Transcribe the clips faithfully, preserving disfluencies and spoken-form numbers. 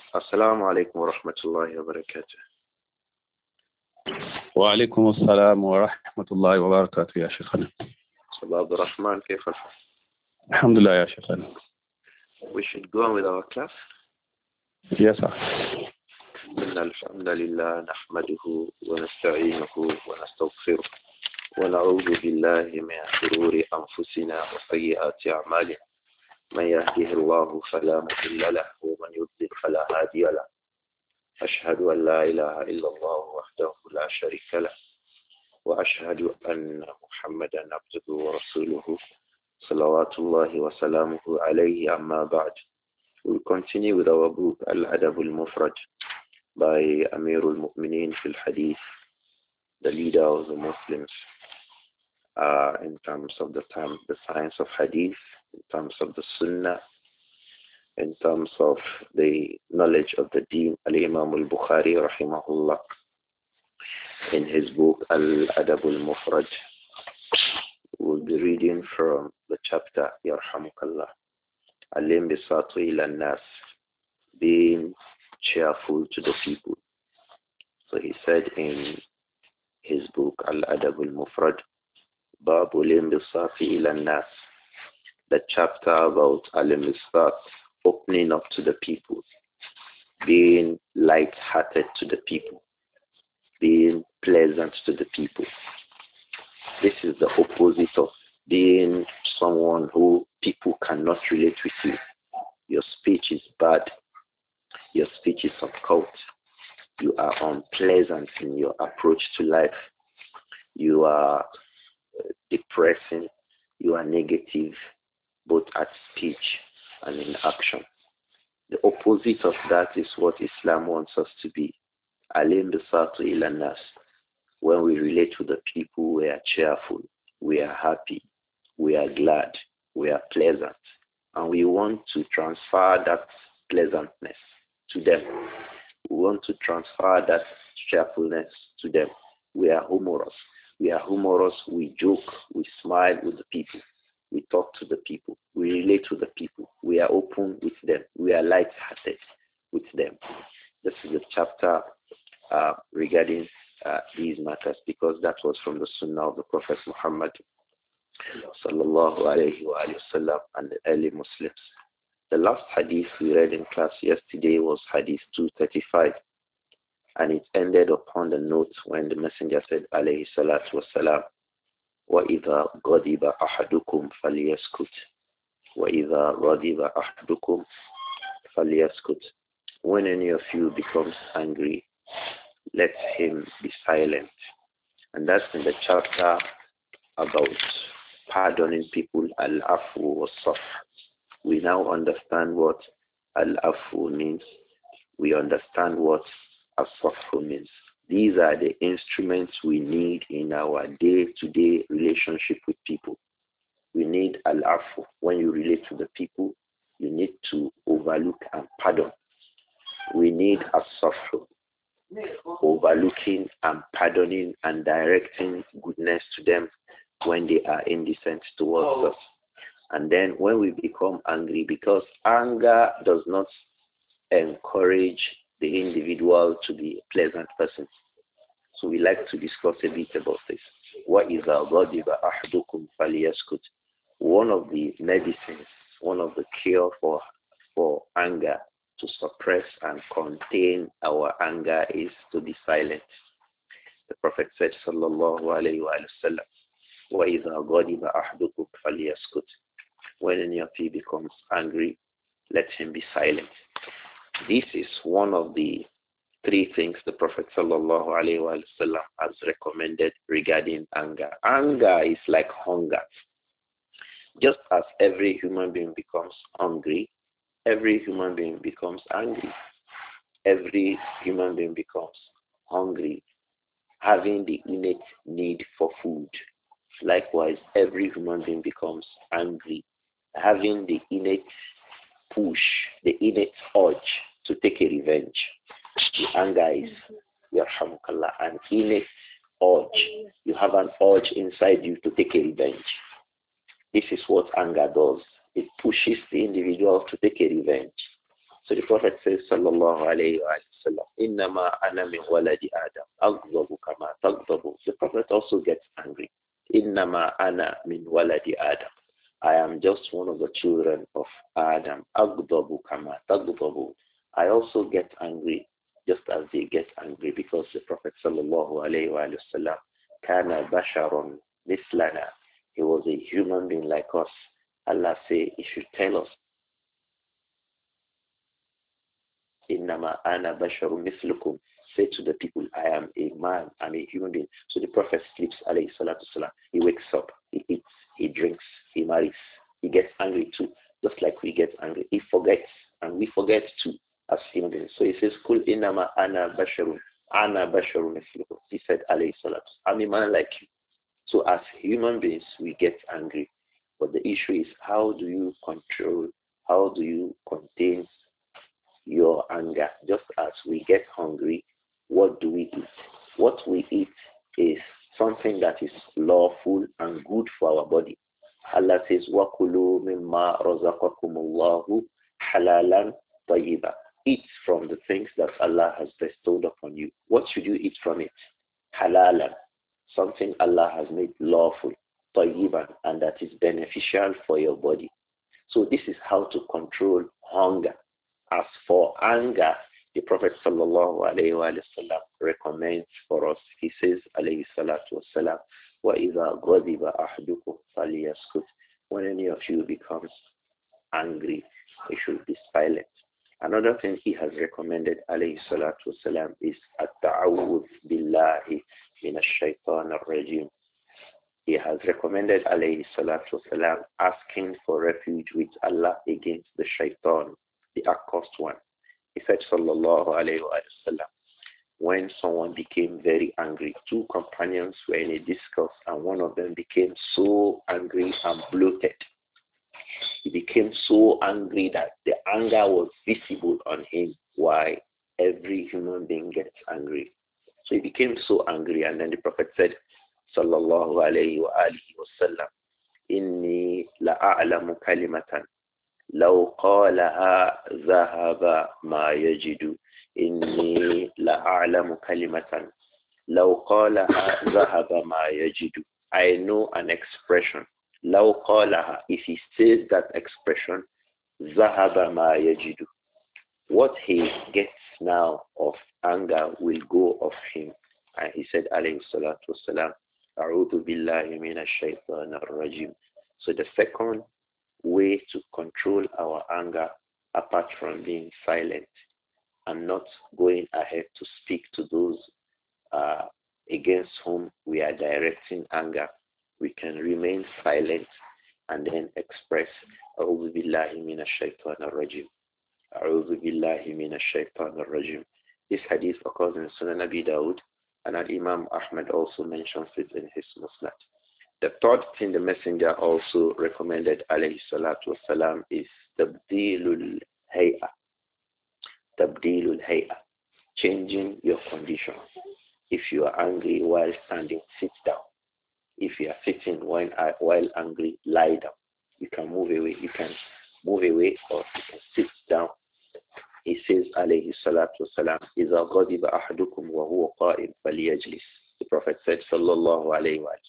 السلام عليكم ورحمة الله وبركاته. وعليكم السلام ورحمة الله وبركاته يا شيخنا. صباح عبد الرحمن كيف الحال؟ الحمد لله يا شيخنا. We should go on with our class. Yes sir. إن الحمد لله نحمده ونستعينه ونستغفره ونعوذ بالله من شرور أنفسنا وسيئات أعمالنا. من يهده الله فلا مضل له ومن يضلل فلا هادي له. أشهد أن لا إله إلا الله وحده لا شريك له وأشهد أن محمدا عبده ورسوله صلوات الله وسلامه عليه. أما بعد. We'll continue with our book Al-Adab al-Mufrad by Amir al-Mu'mineen fil Hadith, the leader of the Muslims uh, in terms of the term, the science of Hadith, in terms of the Sunnah, in terms of the knowledge of the Deen. Al-Imam al-Bukhari rahimahullah in his book Al-Adab al-Mufrad. We'll be reading from the chapter Yarhamukallah, Al-Imbisatu ila nas, being cheerful to the people. So he said in his book Al-Adab al-Mufrad, Babu al-Imbisatu ila nas, the chapter about Al-Imbisat, opening up to the people, being light-hearted to the people, being pleasant to the people. This is the opposite of being someone who people cannot relate with you. Your speech is bad. Your speech is occult. You are unpleasant in your approach to life. You are depressing. You are negative, both at speech and in action. The opposite of that is what Islam wants us to be. Alim bisatu ila nas. When we relate to the people, we are cheerful, we are happy, we are glad, we are pleasant. And we want to transfer that pleasantness to them. We want to transfer that cheerfulness to them. We are humorous. We are humorous, we joke, we smile with the people. We talk to the people. We relate to the people. We are open with them. We are light-hearted with them. This is the chapter uh, regarding uh, these matters, because that was from the Sunnah of the Prophet Muhammad sallallahu alayhi wa sallam and the early Muslims. The last hadith we read in class yesterday was hadith two thirty-five, and it ended upon the note when the Messenger said alayhi salatu wasalam, وَإِذَا غَضِبَ أَحَدُكُمْ فَلْيَسْكُتْ وَإِذَا غَضِبَ أَحَدُكُمْ فَلْيَسْكُتْ. When any of you becomes angry, let him be silent. And that's in the chapter about pardoning people, al-afu wa-saf. We now understand what al-afu means. We understand what as-safu means. These are the instruments we need in our day-to-day relationship with people. We need al-afu. When you relate to the people, you need to overlook and pardon. We need as-safu, overlooking and pardoning and directing goodness to them when they are indecent towards us. And then when we become angry, because anger does not encourage the individual to be a pleasant person. So we like to discuss a bit about this. What is our غَضِبَ أَحْدُكُمْ فَلْيَسْكُتْ? One of the medicines, one of the cure for for anger, to suppress and contain our anger, is to be silent. The Prophet said, sallallahu alayhi wa sallam, وَإِذَا غَضِبَ أَحْدُكُمْ فَلْيَسْكُتْ. When any of you becomes angry, let him be silent. This is one of the three things the Prophet sallallahu alayhi wa sallam has recommended regarding anger. Anger is like hunger. Just as every human being becomes hungry, every human being becomes angry. Every human being becomes hungry, having the innate need for food. Likewise, every human being becomes angry, having the innate push, the innate urge to take a revenge. The anger is, yarhamukallah, an innate urge. You have an urge inside you to take a revenge. This is what anger does. It pushes the individual to take a revenge. So the Prophet says, sallallahu alayhi wa sallam, innama ana min waladi Adam, aghdabu kama taghdabu. The Prophet also gets angry. Innama ana min waladi Adam. I am just one of the children of Adam. Aghdabu kama taghdabu. I also get angry just as they get angry, because the Prophet sallallahu alayhi wa sallam kana basharon mislana. He was a human being like us. Allah say he should tell us, innama ana basharun mislukum. Say to the people, I am a man, I'm a human being. So the Prophet sleeps, alayhi salatu salam. He wakes up, he eats, he drinks, he marries. He gets angry too, just like we get angry. He forgets, and we forget too as human beings. So he says, Kul innama ana basharun, ana basharun mislukum. He said, alayhi salatu, I'm a man like you. So as human beings, we get angry. But the issue is, how do you control, how do you contain your anger? Just as we get hungry, what do we eat? What we eat is something that is lawful and good for our body. Allah says, وَكُلُوا مِمَّا رَزَقَكُمُ اللَّهُ حَلَالًا طَيِّبًا. Eat from the things that Allah has bestowed upon you. What should you eat from it? Halalan. Something Allah has made lawful, tayyiban, and that is beneficial for your body. So this is how to control hunger. As for anger, the Prophet sallallahu alayhi wa sallam recommends for us. He says, alayhi salatu wasalam, وَإِذَا غَضِبَ أَحْدُكُمْ فَلْيَسْكُتْ. When any of you becomes angry, he should be silent. Another thing he has recommended, alayhi salatu wasalam, is at-ta'awudh billahi min ash-shaytan ar-rajim. He has recommended, alayhi salatu wasalam, asking for refuge with Allah against the shaitan, the accursed one. He said, sallallahu alayhi wa sallam, when someone became very angry, two companions were in a discourse, and one of them became so angry and bloated. He became so angry that the anger was visible on him. Why? Every human being gets angry. So he became so angry, and then the Prophet said, sallallahu alayhi wa alihi wa sallam, inni la'a'lamu kalimatan law qalaha dhahaba ma yajidu. Inni la'a'lamu kalimatan law qalaha dhahaba ma yajidu. I know an expression. Law qalaha, if he says that expression, dhahaba ma yajidu. What he gets now of anger will go off him. And he said, alayhi salatu wasalam, a'udhu billahi minash shaitanir rajim. So the second way to control our anger, apart from being silent and not going ahead to speak to those uh, against whom we are directing anger, we can remain silent and then express, a'udhu billahi minash shaitanir rajim. A'udhu billahi minash shaitanir rajim. This hadith occurs in Sunan Abi Dawud, and Imam Ahmad also mentions it in his Musnad. The third thing the Messenger also recommended, alayhi salatu wasalam, is tabdilul hay'a. Tabdilul hay'a. Changing your condition. If you are angry while standing, sit down. If you are sitting while, while angry, lie down. You can move away. You can move away or you can sit down. He says, alayhi salatu wasalam, إِذَا غَضِبَ أَحْدُكُمْ وَهُوَ قَائِمٌ فَلْيَجْلِسْ. The Prophet said, sallallahu alayhi wa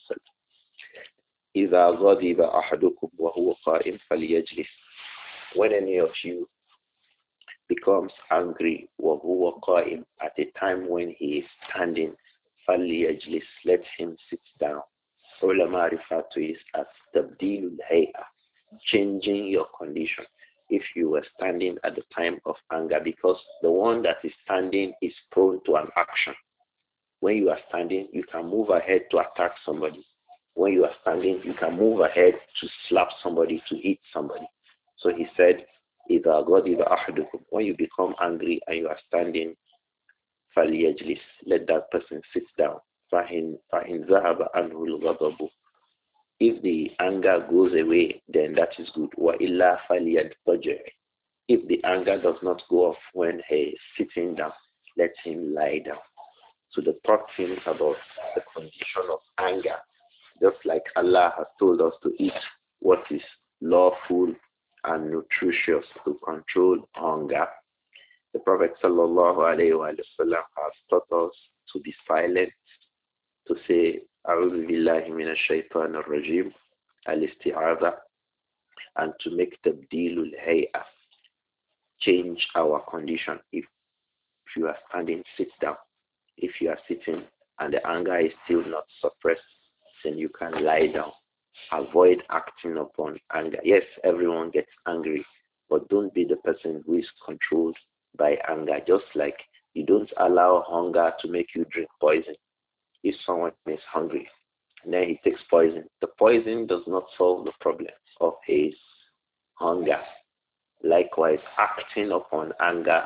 sallam, إِذَا غَضِبَ أَحْدُكُمْ وَهُوَ قَائِمٌ فَلْيَجْلِسْ. When any of you becomes angry, وَهُوَ قَائِمٌ, at a time when he is standing, فَلْيَجْلِسْ, let him sit down. Ulama refer to it as tabdilul hay'a, changing your condition. If you were standing at the time of anger, because the one that is standing is prone to an action. When you are standing, you can move ahead to attack somebody. When you are standing, you can move ahead to slap somebody, to hit somebody. So he said, إِذَا غَضِبَ أَحْدُكُمْ, when you become angry and you are standing, فَلْيَجْلِسْ, let that person sit down. فَإِنْ ذَهَبَ عَنْهُ الْغَضَبُ, if the anger goes away, then that is good. وَإِلَّا فَلْيَضْطَجِعْ, if the anger does not go off when he is sitting down, let him lie down. So the third thing about the condition of anger, just like Allah has told us to eat what is lawful and nutritious to control hunger, The Prophet sallallahu alayhi wa sallam has taught us to be silent, to say, A'udhu billahi minash shaitanir rajim, al-isti'adha, and to make tabdeelul hay'ah, change our condition. If you are standing, sit down. If you are sitting and the anger is still not suppressed, then you can lie down. Avoid acting upon anger. Yes, everyone gets angry, but don't be the person who is controlled by anger. Just like you don't allow hunger to make you drink poison. If someone is hungry and then he takes poison, the poison does not solve the problem of his hunger. Likewise, acting upon anger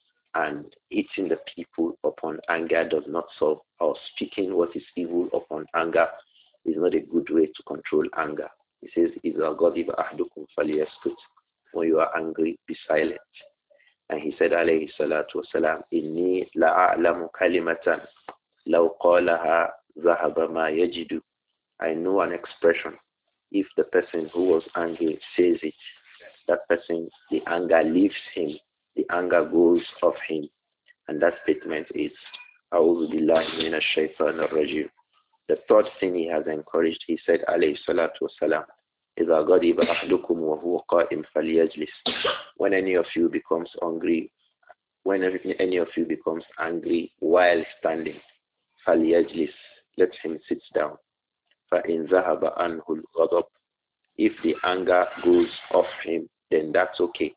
and eating the people upon anger does not solve, or speaking what is evil upon anger is not a good way to control anger. He says, إِذَا غَضِبَ أَحْدُكُمْ فَلْيَسْكُتْ. When you are angry, be silent. And he said, alayhi salatu wasalam, إِنِّي لَأَعْلَمُ كَلِمَةً لَوْ قَالَهَا ذَهَبَ مَا يَجِدُ. I know an expression. If the person who was angry says it, that person, the anger leaves him. The anger goes off him. And that statement is, أعوذ بالله من الشيطان الرجيم. The third thing he has encouraged, he said, alayhi salatu wasalam, إِذَا غَضِبَ أَحْدُكُمْ وَهُوَ قَائِمٌ فَلْيَجْلِسْ. When any of you becomes angry, when any of you becomes angry while standing, فَلْيَجْلِسْ. Let him sit down. فَإِنْ ذَهَبَ عَنْهُ الْغَضَبُ. If the anger goes off him, then that's okay.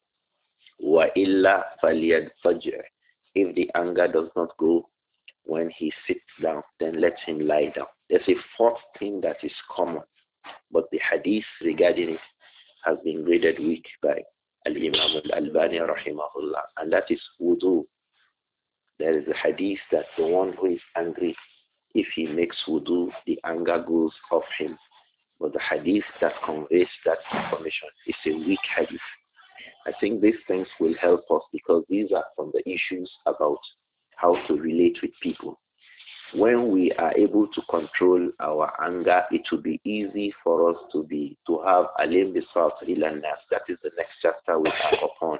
وَإِلَّا فَلْيَدْفَجْرِ. If the anger does not go when he sits down, then let him lie down. There's a fourth thing that is common, but the hadith regarding it has been graded weak by Al-Imam Al-Albani rahimahullah, and that is wudu. There is a hadith that the one who is angry, if he makes wudu, the anger goes off him. But the hadith that conveys that information is a weak hadith. I think these things will help us because these are from the issues about how to relate with people. When we are able to control our anger, it will be easy for us to be to have alim bisat ilan nas. That is the next chapter we are upon.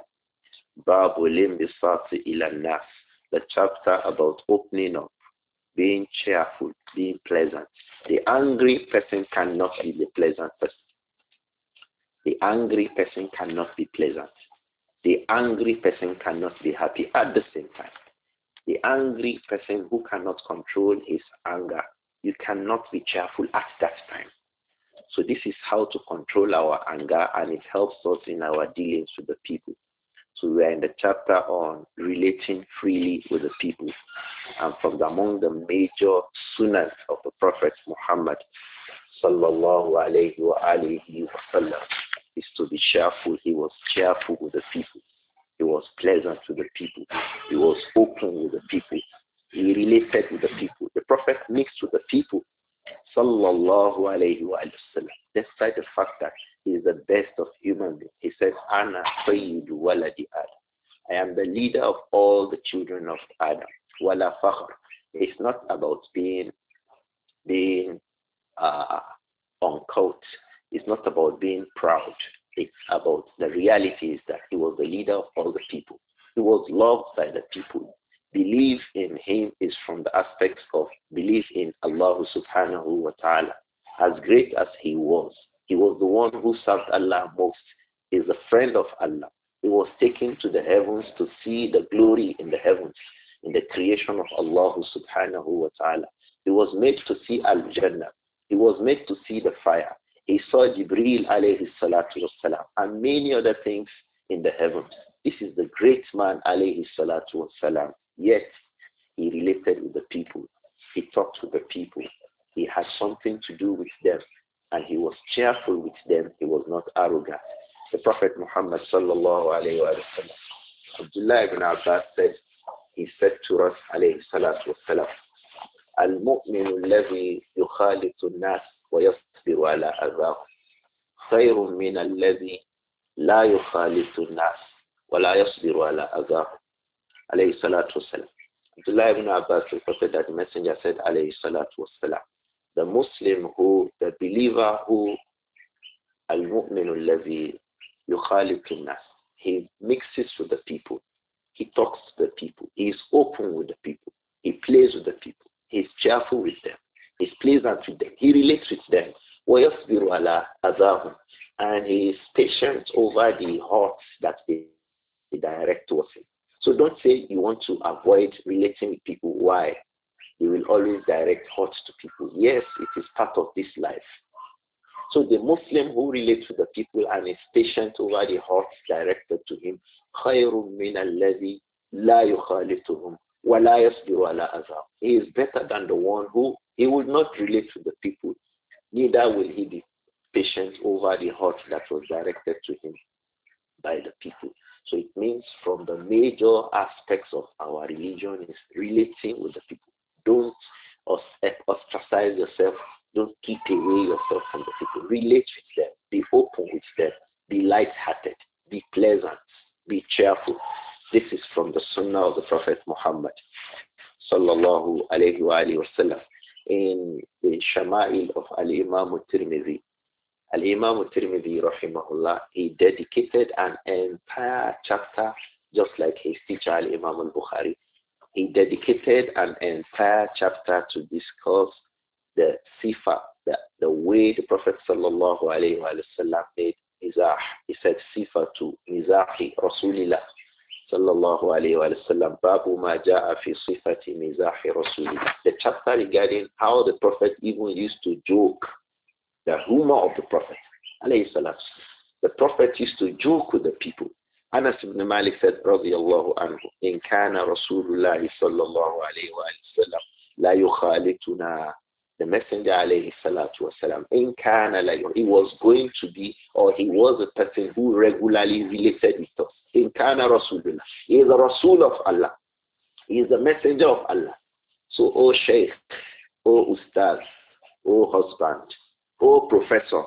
Bab alim bisat ilan nas. The chapter about opening up, being cheerful, being pleasant. The angry person cannot be the pleasant person. The angry person cannot be pleasant. The angry person cannot be happy at the same time. The angry person who cannot control his anger, you cannot be cheerful at that time. So this is how to control our anger, and it helps us in our dealings with the people. So we are in the chapter on relating freely with the people. And from the, among the major sunnahs of the Prophet Muhammad sallallahu alayhi wa alihi wa sallam is to be cheerful. He was cheerful with the people. He was pleasant with the people. He was open with the people. He related with the people. The Prophet mixed with the people. Sallallahu alayhi wa sallam. Despite the fact that he is the best of human beings. He said, Ana sayyidu waladi Adam. I am the leader of all the children of Adam. Wala fakhr. It's not about being, being uh, uncouth. It's not about being proud. It's about the reality is that he was the leader of all the people. He was loved by the people. Belief in him is from the aspects of belief in Allah subhanahu wa ta'ala. As great as he was, he was the one who served Allah most. He is a friend of Allah. He was taken to the heavens to see the glory in the heavens, in the creation of Allah subhanahu wa ta'ala. He was made to see Al-Jannah. He was made to see the fire. He saw Jibreel alayhi salatu wasalam and many other things in the heavens. This is the great man alayhi salatu wasalam. Yet, he related with the people. He talked with the people. He had something to do with them. And he was cheerful with them. He was not arrogant. The Prophet Muhammad sallallahu alayhi wa sallam, Abdullah ibn Abbas said, he said to us alayhi salatu wasalam, Al-mu'minu alladhi yukhalitu an-nas wa yasbiru ala adhahum khayrun min alladhi la yukhalitu an-nas wa la yasbiru ala adhahum. Alayhi salatu wasalam. Abdullah ibn Abbas reported that the messenger said alayhi salatu wasalam, the Muslim who, the believer who, al-mu'minu alladhi yukhalitu an-nas, he mixes with the people. He talks to the people. He is open with the people. He plays with the people. He is cheerful with them. He is pleasant with them. He relates with them. وَيَصْبِرُ عَلَىٰ أَذَاهُمْ. And he is patient over the hurts that they, they direct towards him. So don't say you want to avoid relating with people. Why? You will always direct hurts to people. Yes, it is part of this life. So the Muslim who relates to the people and is patient over the hurts directed to him, خَيْرٌ مِّنَ الَّذِي لَا يُخَالِطُهُمْ وَلَا يَصْبِرُ عَلَىٰ أَذَاهُمْ. He is better than the one who, he will not relate to the people, neither will he be patient over the hurt that was directed to him by the people. So it means from the major aspects of our religion is relating with the people. Don't ostracize yourself. Don't keep away yourself from the people. Relate with them. Be open with them. Be light-hearted. Be pleasant. Be cheerful. This is from the Sunnah of the Prophet Muhammad sallallahu alayhi wa alayhi wa sallam. In the Shama'il of Al-Imam al-Tirmidhi, Al-Imam al-Tirmidhi rahimahullah, he dedicated an entire chapter, just like his teacher Al-Imam al-Bukhari. He dedicated an entire chapter to discuss the sifa, the, the way the Prophet sallallahu alayhi wa sallam made mizah. He said sifa to mizahi Rasulillah sallallahu alayhi wa sallam. Babu ma ja'a fi sifati mizahi Rasulillah. The chapter regarding how the Prophet even used to joke, the humor of the Prophet alayhi salatu. The Prophet used to joke with the people. Anas ibn Malik said, radiyallahu anhu, in kana Rasulullah sallallahu alayhi wa sallam la yukhalituna. The Messenger alayhi salatu wasalam, in kana la, he was going to be, or he was a person who regularly related with us. In kana Rasulullah. He is a Rasul of Allah. He is a messenger of Allah. So, oh Shaykh, oh Ustaz, oh husband, oh professor,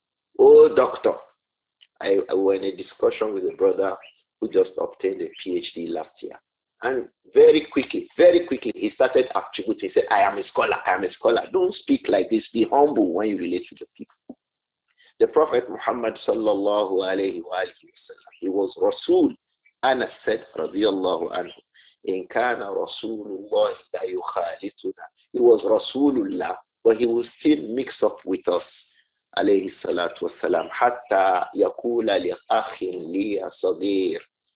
oh doctor. I, I was in a discussion with a brother who just obtained a PhD last year. And very quickly, very quickly, he started attributing. He said, I am a scholar, I am a scholar. Don't speak like this. Be humble when you relate to the people. The Prophet Muhammad sallallahu alayhi wa sallam, he was Rasul. Anas said, radiyallahu anhu, in kana Rasulullah la yukhalituna. He was Rasulullah, but he will still mix up with us. Alayhi salatu wasalam. Hatta yakula li akhin liya sadir.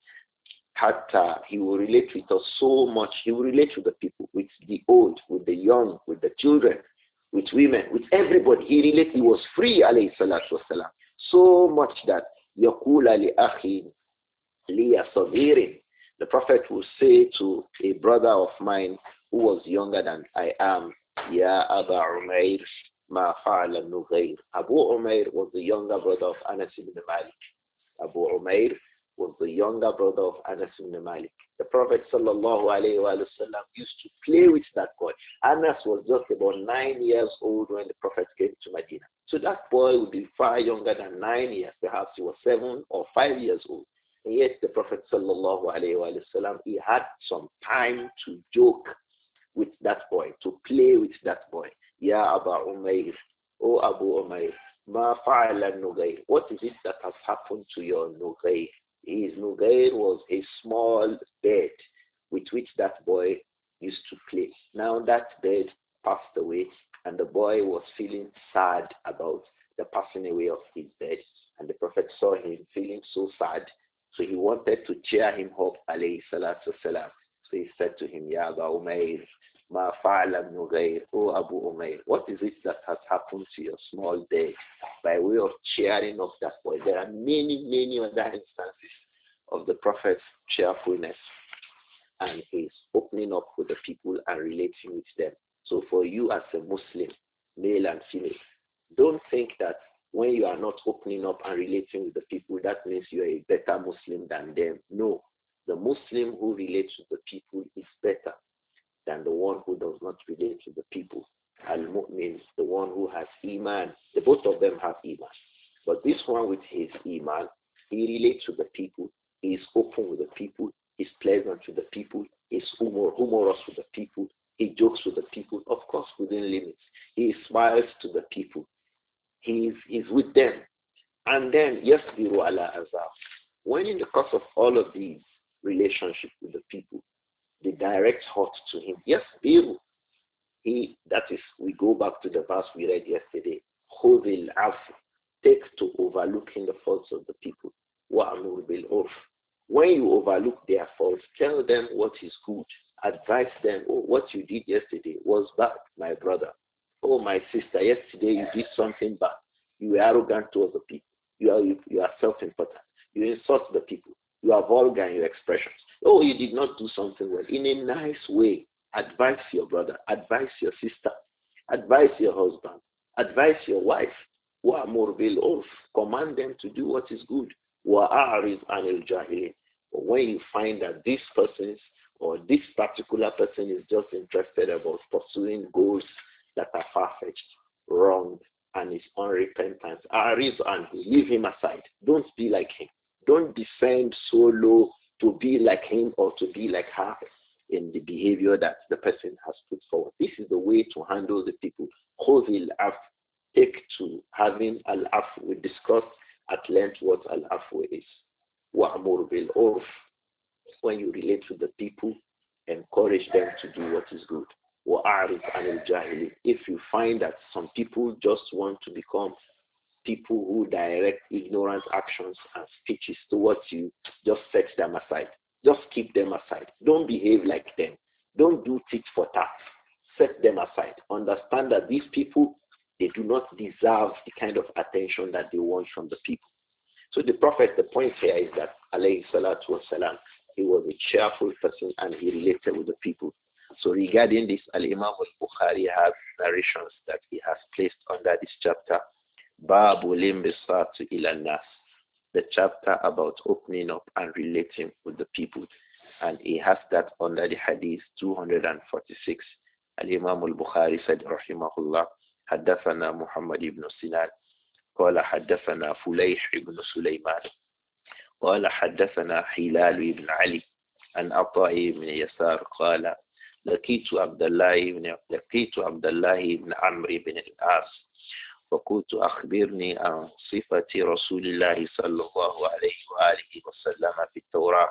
Hatta, he will relate with us so much. He will relate with the people, with the old, with the young, with the children, with women, with everybody. He related. He was free, alayhi salatu wasalam. So much that yakula li akhin liya sadir. The Prophet will say to a brother of mine who was younger than I am, Ya Aba Umair, ma fa'ala Nughayr. Abu Umair was the younger brother of Anas ibn Malik. Abu Umair was the younger brother of Anas ibn Malik. The Prophet sallallahu alayhi wa sallam used to play with that boy. Anas was just about nine years old when the Prophet came to Medina. So that boy would be far younger than nine years. Perhaps he was seven or five years old. And yet the Prophet sallallahu alayhi wa sallam, he had some time to joke with that boy, to play with that boy. Ya Aba Umair, O Abu Umair, ma fa'ala Nughayr. What is it that has happened to your Nughayr? His Nughayr was a small bed with which that boy used to play. Now that bed passed away and the boy was feeling sad about the passing away of his bed. And the Prophet saw him feeling so sad. So he wanted to cheer him up, alayhi salatu salam. So he said to him, Ya Aba Umair, ma fa'ala Nughayr, O Abu Umair, what is it that has happened to your small bed? By way of cheering up that boy. There are many, many other instances of the Prophet's cheerfulness and his opening up with the people and relating with them. So for you as a Muslim, male and female, don't think that when you are not opening up and relating with the people, that means you are a better Muslim than them. No. The Muslim who relates with the people is better than the one who does not relate to the people. Al-Mu'min, the one who has Iman. The both of them have Iman. But this one with his Iman, he relates to the people. He is open with the people. He's pleasant with the people. He's humor, humorous with the people. He jokes with the people, of course, within limits. He smiles to the people. He is he's with them. And then, yasbiru ala azab. When in the course of all of these, relationship with the people. The direct hurt to him. Yes, Biru. He, that is, we go back to the verse we read yesterday. Khudil afu. Take to overlooking the faults of the people. Wa'amur bil urf. When you overlook their faults, tell them what is good. Advise them, oh, what you did yesterday was bad, my brother. Oh, my sister, yesterday you did something bad. You were arrogant towards the people. You are, you are self-important. You insult the people. You are vulgar in your expressions. Oh, you did not do something well. In a nice way, advise your brother. Advise your sister. Advise your husband. Advise your wife. Wa'mur bil urf. Command them to do what is good. Wa'a'rid anil jahilin. When you find that this person or this particular person is just interested about pursuing goals that are far-fetched, wrong, and is unrepentant, Arid and leave him aside. Don't be like him. Don't descend so low to be like him or to be like her in the behavior that the person has put forward. This is the way to handle the people. Khudil af, take to having al-af. We discussed at length what al-afu is. Wa'mur bil urf. When you relate to the people, encourage them to do what is good. Wa'arid anil jahili. If you find that some people just want to become people who direct ignorant actions and speeches towards you, just set them aside. Just keep them aside. Don't behave like them. Don't do tit for tat. Set them aside. Understand that these people, they do not deserve the kind of attention that they want from the people. So the Prophet, the point here is that, alayhi salatu wasalam, he was a cheerful person and he related with the people. So regarding this, Al-Imam al-Bukhari has narrations that he has placed under this chapter, Babu limbisatu ila nas, the chapter about opening up and relating with the people. And he has that under the hadith two hundred forty-six. Al-Imam al-Bukhari said, rahimahullah, حدثنا محمد بن سنان قال حدثنا فليح بن سليمان قال حدثنا حلال بن علي عن عطاء بن يسار قال لقيت عبد الله بن لقيت عبد الله بن عمرو بن العاص فقلت أخبرني عن صفة رسول الله صلى الله عليه وآله وسلم في التوراة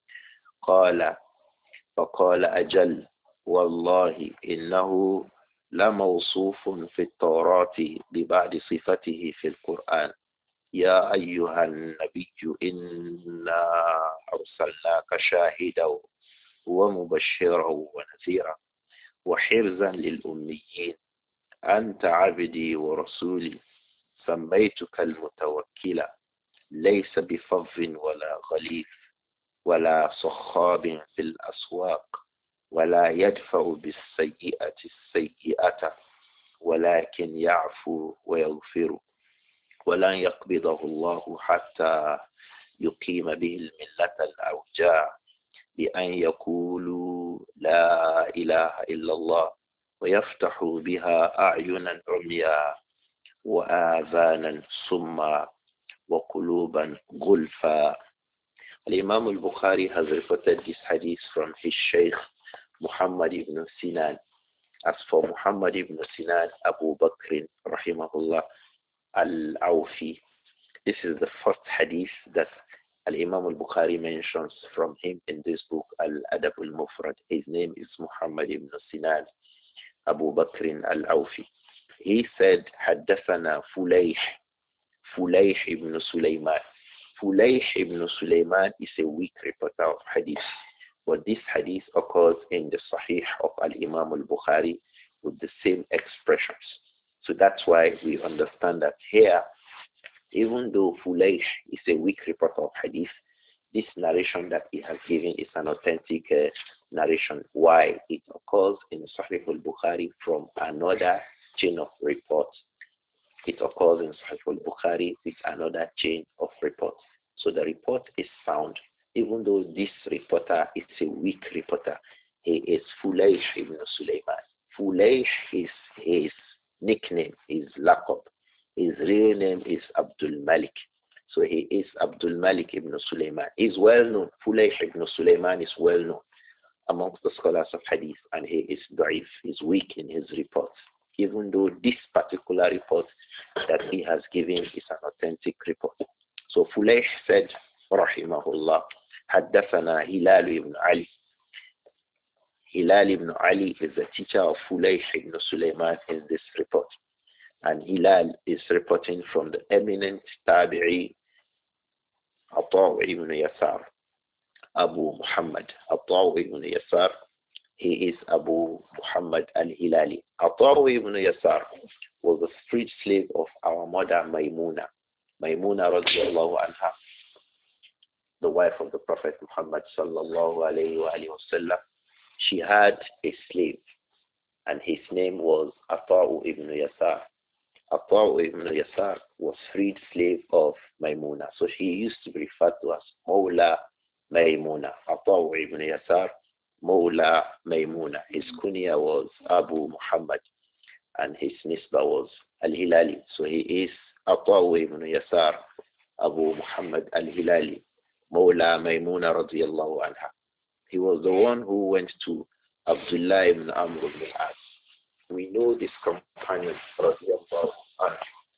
قال فقال أجل والله إنه لموصوف في التوراة ببعض صفته في القرآن يا أيها النبي إنا أرسلناك شاهدا ومبشرا ونذيرا وحرزا للأميين أنت عبدي ورسولي سميتك المتوكل ليس بفظ ولا غليظ ولا صخاب في الأسواق ولا يدفع بالسيئة السيئة ولكن يعفو ويغفر ولن يقبضه الله حتى يقيم به الملة الأوجاع بأن يقولوا لا إله إلا الله ويفتح بها أعينا عميا وآذانا صما وقلوبا غلفا. Al-Imam al-Bukhari has reported this hadith from his Shaykh Muhammad ibn Sinan. As for Muhammad ibn Sinan Abu Bakr rahimahullah al-Awfi, this is the first hadith that Al-Imam al-Bukhari mentions from him in this book, Al-Adab al-Mufrad. His name is Muhammad ibn Sinan Abu Bakr al-Awfi. He said, حدثنا فليح فليح ibn Sulaiman. Fulayh ibn Sulaiman is a weak reporter of hadith. But this hadith occurs in the Sahih of Al-Imam al-Bukhari with the same expressions. So that's why we understand that here, even though Fulayh is a weak reporter of hadith, this narration that he has given is an authentic uh, narration. Why? It occurs in Sahih al-Bukhari from another chain of reports. It occurs in Sahih al-Bukhari with another chain of reports. So the report is sound, even though this reporter is a weak reporter. He is Fulayh ibn Sulaiman. Fulayh is his nickname, his laqab. His real name is Abdul Malik. So he is Abdul Malik ibn Sulaiman. He's well known. Fulayh ibn Sulaiman is well known amongst the scholars of hadith, and he is da'if. He's weak in his reports, even though this particular report that he has given is an authentic report. So Fulayh said, rahimahullah, حدثنا هلال ibn Ali. Hilal ibn Ali is the teacher of Fulayh ibn Sulaiman in this report. And Hilal is reporting from the eminent Tabi'i Ata' ibn Yasar, Abu Muhammad. Ata' ibn Yasar, he is Abu Muhammad al-Hilali. Ata' ibn Yasar was a freed slave of our mother Maymuna. Maymuna radiallahu anha, the wife of the Prophet Muhammad sallallahu alayhi wa alayhi wa sallam. She had a slave, and his name was Ata' ibn Yasar. Ata' ibn Yasar was freed slave of Maymuna. So he used to be referred to as Mawla Maymuna. Ata' ibn Yasar, Mawla Maymuna. His kunya was Abu Muhammad, and his nisba was Al-Hilali. So he is Ata' ibn Yasar, Abu Muhammad Al-Hilali, Mawla Maymuna radiyallahu anha. He was the one who went to Abdullah ibn Amr ibn al-As. We know this companion, radiyallahu anhu.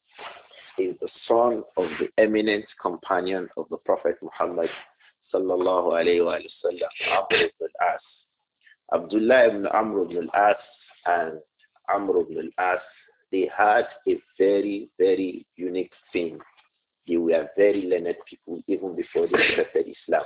He is the son of the eminent companion of the Prophet Muhammad sallallahu alayhi wa sallam, Amr ibn al-As. Abdullah ibn Amr ibn al-As and Amr ibn al-As, they had a very, very unique thing. They were very learned people even before they accepted Islam.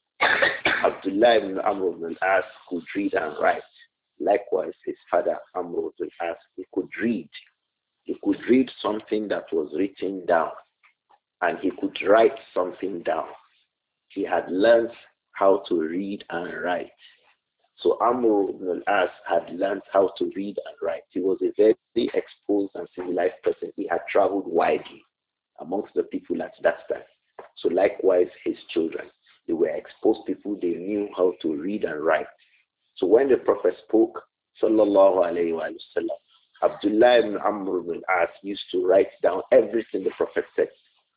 Abdullah ibn Amr ibn al-As could read and write. Likewise, his father, Amr ibn al-As, he could read. He could read something that was written down, and he could write something down. He had learned how to read and write. So Amr ibn al-As had learned how to read and write. He was a very exposed and civilized person. He had traveled widely amongst the people at that time. So likewise, his children. They were exposed people, they knew how to read and write. So when the Prophet spoke, sallallahu alayhi wa sallam, Abdullah ibn Amr ibn al-As used to write down everything the Prophet said,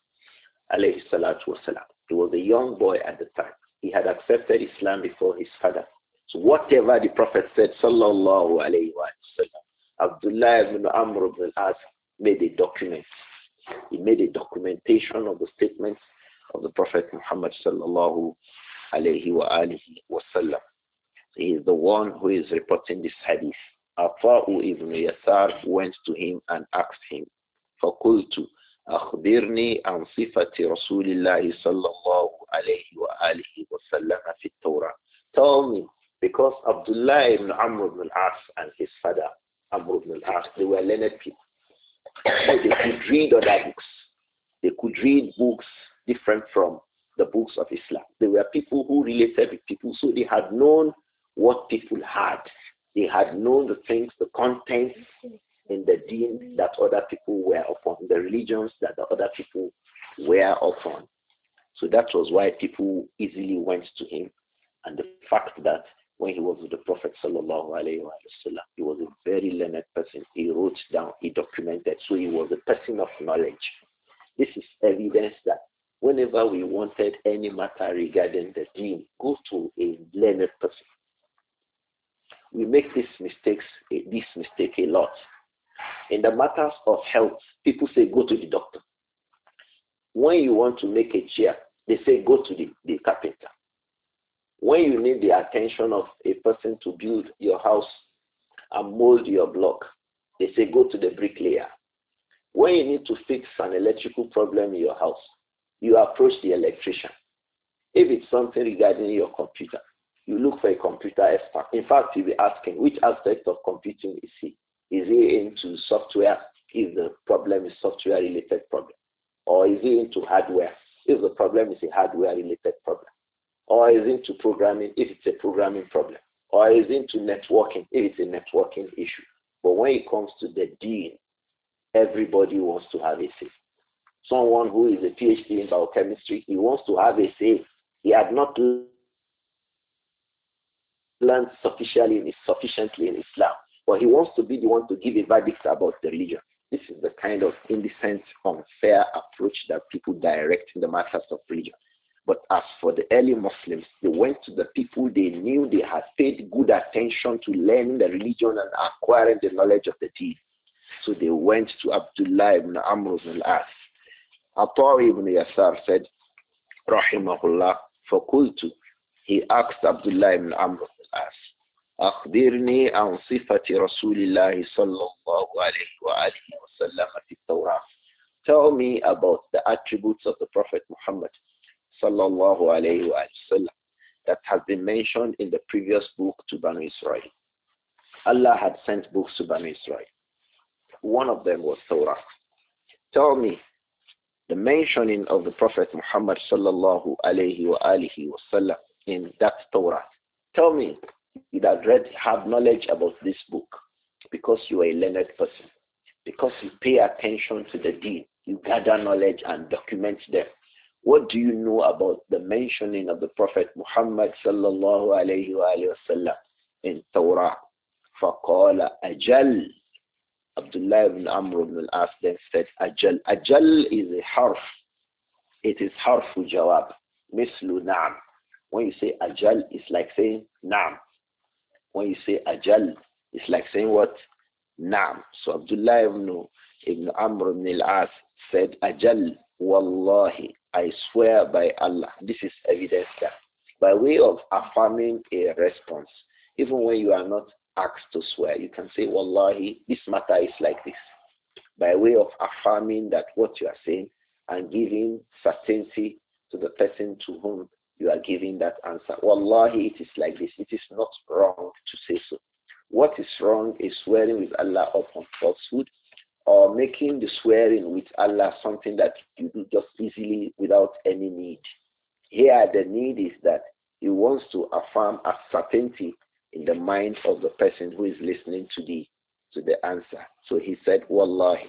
alayhi salatu wa salam. He was a young boy at the time. He had accepted Islam before his father. So whatever the Prophet said, sallallahu alayhi wa sallam, Abdullah ibn Amr ibn al-As made a document. He made a documentation of the statements of the Prophet Muhammad sallallahu alayhi wa alihi wa sallam. He is the one who is reporting this hadith. Ata'u ibn Yasar went to him and asked him, فَقُلْتُ أَخْبِرْنِي عَنْ صِفَةِ رَسُولِ اللَّهِ صَلَّى اللَّهُ عَلَيْهِ وَآلِهِ وَسَلَّمَ فِي التَّوْرَةِ. Tell me, because Abdullah ibn Amr ibn al-As and his father, Amr ibn al-As, they were learned people. They could read other books. They could read books different from the books of Islam. They were people who related with people, so they had known what people had. They had known the things, the contents in the deen that other people were upon, the religions that the other people were upon. So that was why people easily went to him. And the fact that when he was with the Prophet sallallahu alaihi wasallam, he was a very learned person. He wrote down, he documented. So he was a person of knowledge. This is evidence that whenever we wanted any matter regarding the deen, go to a learned person. We make these mistakes, this mistake a lot. In the matters of health, people say go to the doctor. When you want to make a chair, they say go to the, the carpenter. When you need the attention of a person to build your house and mold your block, they say go to the bricklayer. When you need to fix an electrical problem in your house, you approach the electrician. If it's something regarding your computer, you look for a computer expert. In fact, you'll be asking, which aspect of computing is he? Is he into software if the problem is software-related problem? Or is he into hardware if the problem is a hardware-related problem? Or is he into programming if it's a programming problem? Or is he into networking if it's a networking issue? But when it comes to the deen, everybody wants to have a say. Someone who is a PhD in biochemistry, he wants to have a say. He had not learned sufficiently, sufficiently in Islam, but he wants to be the one to give a verdict about the religion. This is the kind of indecent, unfair approach that people direct in the matters of religion. But as for the early Muslims, they went to the people they knew they had paid good attention to learning the religion and acquiring the knowledge of the deen. So they went to Abdullah ibn Amr ibn al-As. Ata ibn Yasar said, Rahimahullah, فَقُلْتُ He asked Abdullah ibn Amr al-As, أخبرني عن صفة رسول الله صلى الله عليه وآله وسلم في التوراة. Tell me about the attributes of the Prophet Muhammad صلى الله عليه وآله وسلم that has been mentioned in the previous book to Banu Israel. Allah had sent books to Banu Israel. One of them was Torah. Tell me the mentioning of the Prophet Muhammad sallallahu alayhi wa alihi wasallam in that Torah. Tell me, you that read, have knowledge about this book because you are a learned person, because you pay attention to the deen, you gather knowledge and document them. What do you know about the mentioning of the Prophet Muhammad sallallahu alayhi wa alihi wasallam in Torah? فَقَالَ أَجَلْ. Abdullah ibn Amr ibn al-As then said, Ajal. Ajal is a harf. It is harfu jawab. Mislu na'am. When you say Ajal, it's like saying na'am. When you say Ajal, it's like saying what? Na'am. So Abdullah ibn, ibn Amr ibn al-As said, Ajal, wallahi, I swear by Allah. This is evidence that by way of affirming a response, even when you are not asked to swear, you can say, wallahi, this matter is like this. By way of affirming that what you are saying and giving certainty to the person to whom you are giving that answer. Wallahi, it is like this. It is not wrong to say so. What is wrong is swearing with Allah upon falsehood or making the swearing with Allah something that you do just easily without any need. Here the need is that he wants to affirm a certainty in the mind of the person who is listening to the to the answer. So he said, Wallahi,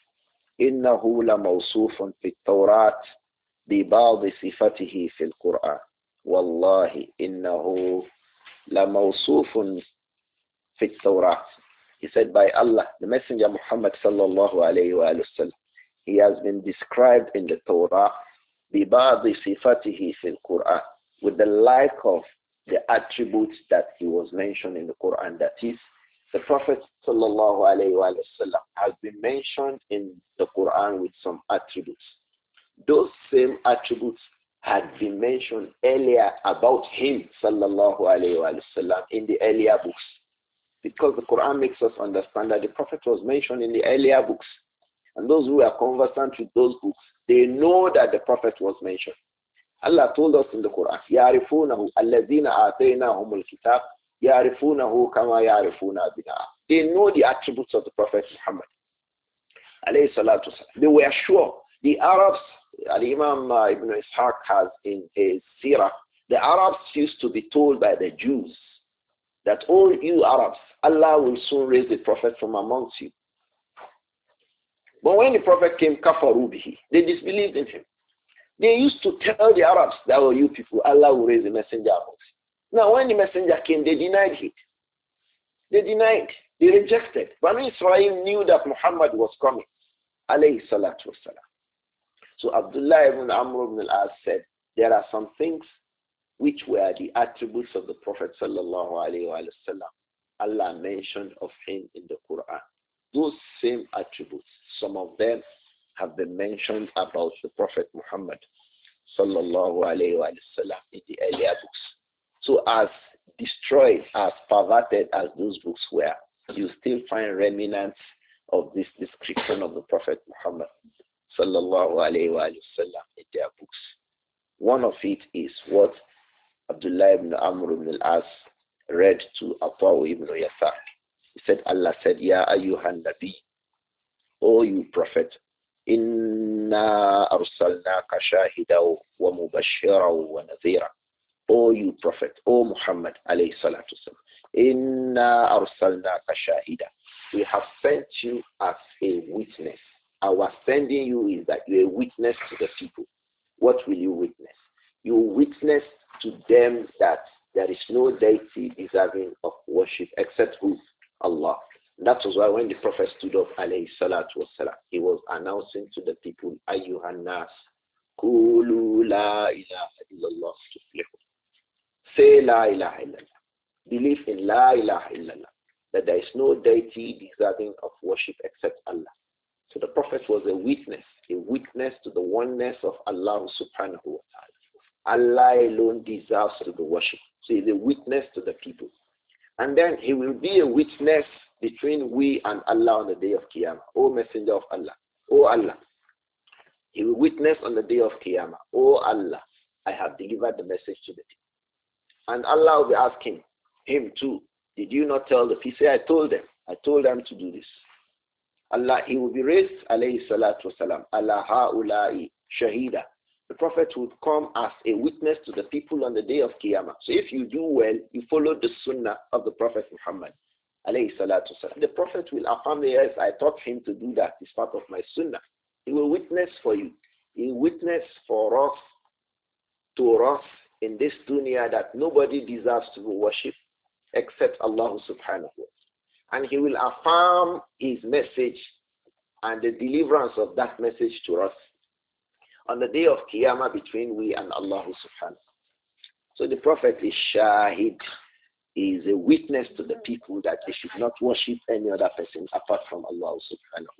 innahu la mawsufun fi tawrat bi ba'd sifatihi fi al-Qur'an. Wallahi, innahu la mawsufun fi tawrat. He said, by Allah, the Messenger Muhammad sallallahu alayhi wa sallam, he has been described in the Torah bi ba'd sifatihi fi al-Qur'an, with the like of the attributes that he was mentioned in the Quran. That is, the Prophet sallallahu alayhi wa sallam has been mentioned in the Quran with some attributes. Those same attributes had been mentioned earlier about him sallallahu alayhi wa sallam in the earlier books. Because the Quran makes us understand that the Prophet was mentioned in the earlier books. And those who are conversant with those books, they know that the Prophet was mentioned. Allah told us in the Quran, يَعْرِفُونَهُ الَّذِينَ آتَيْنَاهُمُ الْكِتَابِ يَعْرِفُونَهُ كَمَا يَعْرِفُونَ أَبْنَاءَهُم. They know the attributes of the Prophet Muhammad. Alayhi salatu wasalam. They were sure. The Arabs, Al-Imam uh, Ibn Ishaq has in his seerah, the Arabs used to be told by the Jews that all you Arabs, Allah will soon raise the Prophet from amongst you. But when the Prophet came, kafaru bihi, they disbelieved in him. They used to tell the Arabs that, oh, you people, Allah will raise a messenger amongst you. Now, when the messenger came, they denied it. They denied. They rejected. Banu Israel knew that Muhammad was coming. Alayhi salatu wasalam. So Abdullah ibn Amr ibn al-As said, there are some things which were the attributes of the Prophet sallallahu alayhi wa sallam. Allah mentioned of him in the Quran. Those same attributes, some of them have been mentioned about the Prophet Muhammad sallallahu alayhi wa sallam in the earlier books. So as destroyed, as perverted as those books were, you still find remnants of this description of the Prophet Muhammad sallallahu alayhi wa sallam in their books. One of it is what Abdullah ibn Amr ibn al-As read to Atta ibn Yasar. He said, Allah said, Ya ayyuhan nabi, O you Prophet, Inna arsalnaka shahida wa mubashira wa nadhira. O you Prophet, O Muhammad alayhi salatu wasalam. Inna arsalnaka shahida. We have sent you as a witness. Our sending you is that you're a witness to the people. What will you witness? You witness to them that there is no deity deserving of worship except who? Allah. That was why when the Prophet stood up, alayhi salatu wasalam, he was announcing to the people, Ayyuhan nas, Kulu la ilaha illallah tuflihu. Say la ilaha illallah. Believe in la ilaha illallah. That there is no deity deserving of worship except Allah. So the Prophet was a witness, a witness to the oneness of Allah subhanahu wa ta'ala. Allah alone deserves to be worshipped. So he's a witness to the people. And then he will be a witness between we and Allah on the day of Qiyamah. O Messenger of Allah. O Allah. He will witness on the day of Qiyamah. O Allah, I have delivered the message to the people. And Allah will be asking him too, did you not tell the people? He said, I told them. I told them to do this. Allah, he will be raised, alayhi salatu wasalam, Allah ha'ula'i shahida. The Prophet would come as a witness to the people on the day of Qiyamah. So if you do well, you follow the sunnah of the Prophet Muhammad, alayhi salatu wasalam. The Prophet will affirm, yes, I taught him to do that. It's part of my sunnah. He will witness for you. He will witness for us, to us in this dunya that nobody deserves to be worshipped except Allah subhanahu wa ta'ala. And he will affirm his message and the deliverance of that message to us on the day of Qiyamah between we and Allah subhanahu. So the Prophet is shahid. He is a witness to the people that they should not worship any other person apart from Allah subhanahu.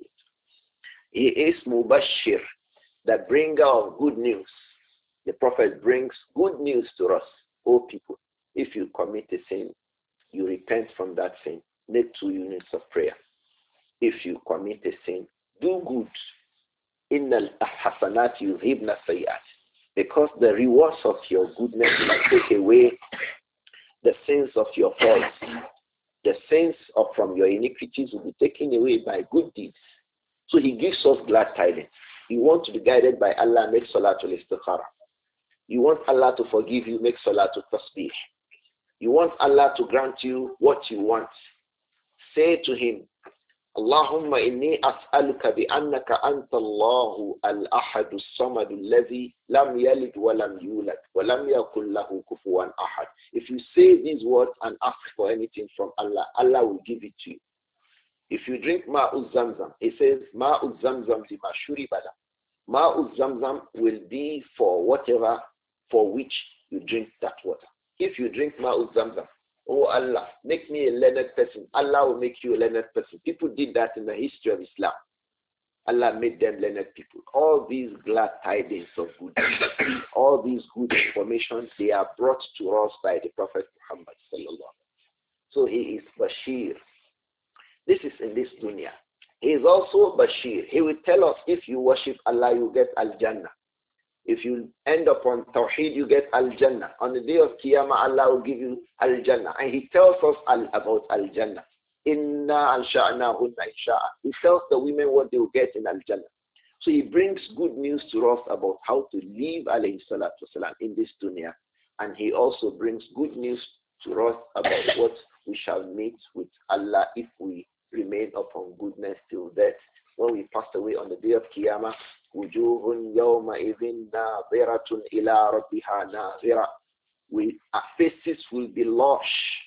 He is mubashir, the bringer of good news. The Prophet brings good news to us, O people. If you commit a sin, you repent from that sin. Make two units of prayer. If you commit a sin, do good. Innal hasanat yuzhibna sayyat. Because the rewards of your goodness will take away the sins of your faults. The sins of from your iniquities will be taken away by good deeds. So he gives us glad tidings. You want to be guided by Allah, make salatul istikhara. You want Allah to forgive you, make salatul tasbih. You want Allah to grant you what you want. Say to him, Allahumma inni as'aluka bi annaka anta Allahu al-ahad as-samad alladhi lam yalid wa lam yulad wa lam yakul lahu kufuwan ahad. If you say these words and ask for anything from Allah, Allah will give it to you. If you drink ma'uz zamzam, he says ma'uz zamzam lima shuribala. Ma'uz zamzam will be for whatever for which you drink that water. If you drink ma'uz zamzam, oh Allah, make me a learned person. Allah will make you a learned person. People did that in the history of Islam. Allah made them learned people. All these glad tidings of good, all these good information, they are brought to us by the Prophet Muhammad sallallahu. So he is Bashir. This is in this dunya. He is also Bashir. He will tell us if you worship Allah, you get Al-Jannah. If you end up on Tawheed, you get Al-Jannah. On the day of Qiyamah, Allah will give you Al-Jannah. And he tells us al- about Al-Jannah. Inna ansha'nahunna insha'a. He tells the women what they will get in Al-Jannah. So he brings good news to us about how to live, alayhi salatu wasalam, in this dunya. And he also brings good news to us about what we shall meet with Allah if we remain upon goodness till death. When we pass away on the day of Qiyamah, wujuhun yawma idhin nadhiratun ila rabbiha nadhira. We, our faces will be lush.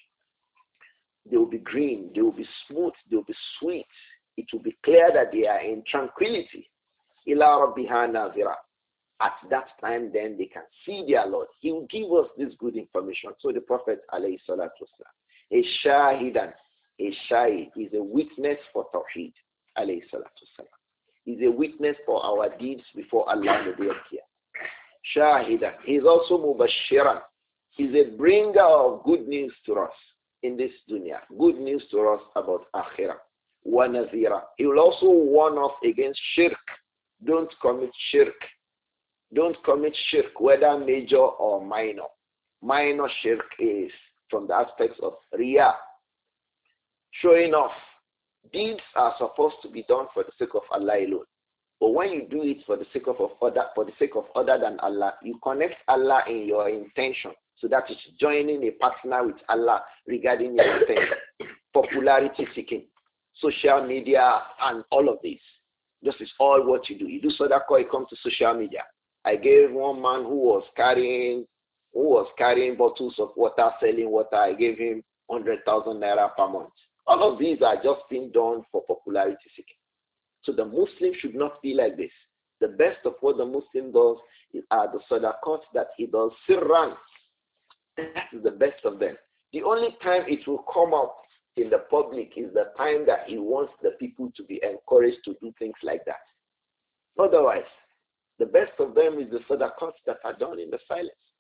They will be green. They will be smooth. They will be sweet. It will be clear that they are in tranquility. Ila rabbiha nadhira. At that time, then they can see their Lord. He will give us this good information. So the Prophet, alayhi salatu wasalam, is shahidan. A shahid is a witness for Tawheed, alayhi salatu wasalam. Is a witness for our deeds before Allah on the day of Qiyamah. Shahidan. He is also mubashiran. He is a bringer of good news to us in this dunya. Good news to us about akhirah. Wa nazira. He will also warn us against shirk. Don't commit shirk. Don't commit shirk, whether major or minor. Minor shirk is from the aspects of riyah, showing off. Deeds are supposed to be done for the sake of Allah alone. But when you do it for the sake of other, for the sake of other than Allah, you connect Allah in your intention. So that is joining a partner with Allah regarding your intention. Popularity seeking, social media, and all of this. This is all what you do. You do sadaqah, you come to social media. I gave one man who was carrying who was carrying bottles of water, selling water. I gave him one hundred thousand naira per month. All of these are just being done for popularity seeking. So the Muslim should not be like this. The best of what the Muslim does is, are the sadaqat that he does sirran. That is the best of them. The only time it will come out in the public is the time that he wants the people to be encouraged to do things like that. Otherwise, the best of them is the sadaqat that are done in the silence.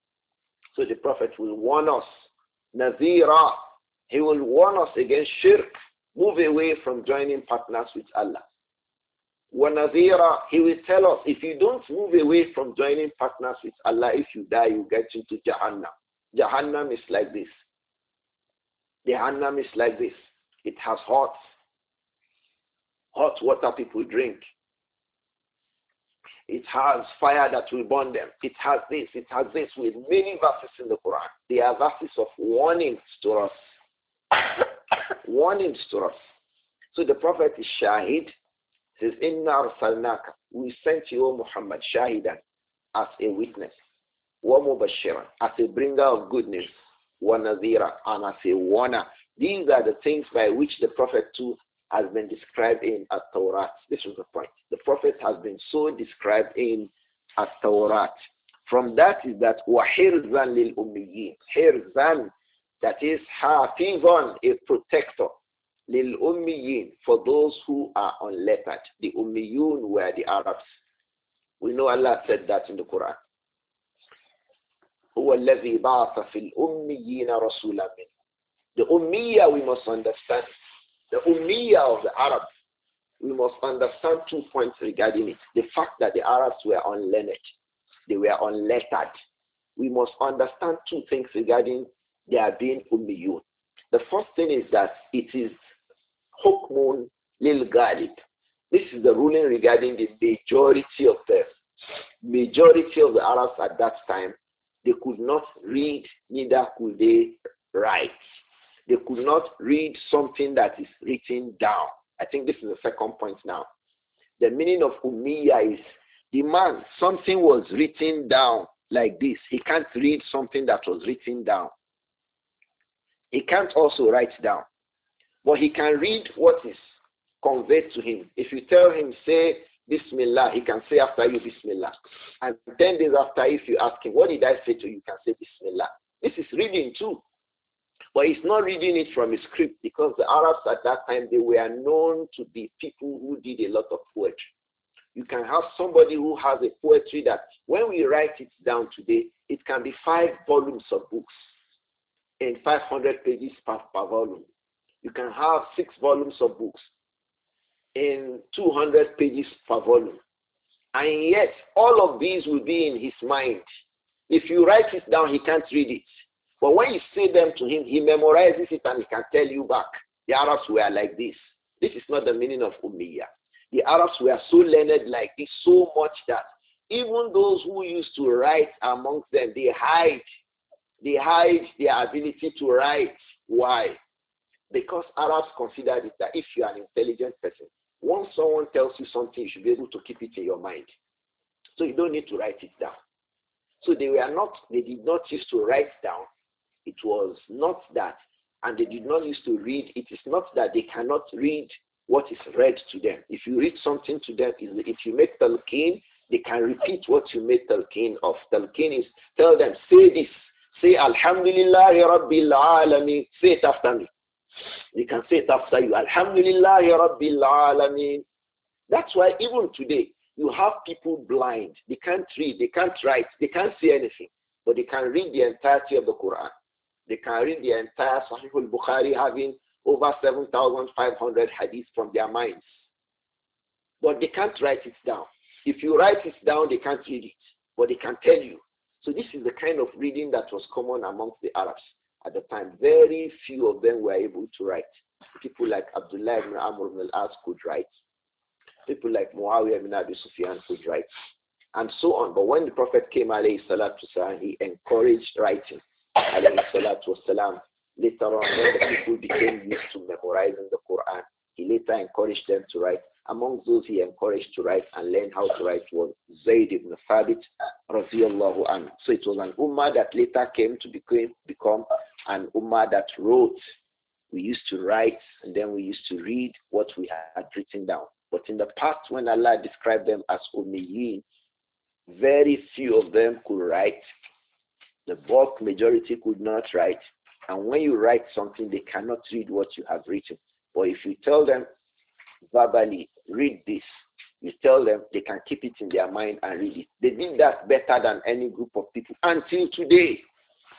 So the Prophet will warn us. Nazira, he will warn us against shirk. Move away from joining partners with Allah. Wa Nazira, he will tell us, if you don't move away from joining partners with Allah, if you die, you get into Jahannam. Jahannam is like this. Jahannam is like this. It has hot, hot water people drink. It has fire that will burn them. It has this, it has this, with many verses in the Quran. They are verses of warnings to us. Warnings to us. So the Prophet is Shahid. Says, Inna arsalnaka. We sent you, O Muhammad, Shahidan, as a witness. Wa mubashiran, as a bringer of good news. Wa nadhira, and as a warner. These are the things by which the Prophet too has been described in At-Tawrat. This was the point. The Prophet has been so described in At-Tawrat. From that is that وَحِرْزًا لِلْأُمِّيِّينَ. Hirzan, that is hafizan, a protector. لِلْأُمِّيِّينَ, for those who are unlettered. The Ummiyun were the Arabs. We know Allah said that in the Quran. هُوَ الَّذِي بَعَثَ فِي الْأُمِّيِّينَ رَسُولًا مِنْهُ. The Ummiyya, we must understand. The Ummiyya of the Arabs, we must understand two points regarding it. The fact that the Arabs were unlearned. They were unlettered. We must understand two things regarding their being Ummiyun. The first thing is that it is Hukmun lil Ghalib. This is the ruling regarding the majority of them. Majority of the Arabs at that time, they could not read, neither could they write. They could not read something that is written down. I think this is the second point now. The meaning of Ummiyya is the man, something was written down like this. He can't read something that was written down. He can't also write down. But he can read what is conveyed to him. If you tell him, say Bismillah, he can say after you Bismillah. And ten days after, if you ask him, what did I say to you? You can say Bismillah. This is reading too. But he's not reading it from a script, because the Arabs at that time, they were known to be people who did a lot of poetry. You can have somebody who has a poetry that when we write it down today, it can be five volumes of books in five hundred pages per, per volume. You can have six volumes of books in two hundred pages per volume. And yet, all of these will be in his mind. If you write it down, he can't read it. But when you say them to him, he memorizes it and he can tell you back. The Arabs were like this. This is not the meaning of Ummiyya. The Arabs were so learned like this, so much that even those who used to write amongst them, they hide. They hide their ability to write. Why? Because Arabs considered it that if you are an intelligent person, once someone tells you something, you should be able to keep it in your mind. So you don't need to write it down. So they were not, they did not used to write down. It was not that, and they did not used to read. It is not that they cannot read what is read to them. If you read something to them, if you make talqeen, they can repeat what you made talqeen of. Talqeen is, tell them, say this. Say, Alhamdulillahi Rabbil Alameen. Say it after me. They can say it after you. Alhamdulillahi Rabbil Alameen. That's why even today, you have people blind. They can't read. They can't write. They can't see anything. But they can read the entirety of the Quran. They can read the entire Sahih al-Bukhari, having over seven thousand five hundred hadiths from their minds. But they can't write it down. If you write it down, they can't read it. But they can tell you. So this is the kind of reading that was common amongst the Arabs at the time. Very few of them were able to write. People like Abdullah ibn Amr ibn al-As could write. People like Muawiyah ibn Abi Sufyan could write. And so on. But when the Prophet came, alayhi salatu wasalam, he encouraged writing, alayhi salatu wasalam. Later on, when the people became used to memorizing the Quran, he later encouraged them to write. Among those he encouraged to write and learn how to write was Zayd ibn Thabit, radiyallahu anhu. So it was an ummah that later came to become, become an ummah that wrote. We used to write and then we used to read what we had written down. But in the past, when Allah described them as Ummiyin, very few of them could write. The bulk majority could not write. And when you write something, they cannot read what you have written. But if you tell them verbally, read this, you tell them, they can keep it in their mind and read it. They did that better than any group of people until today.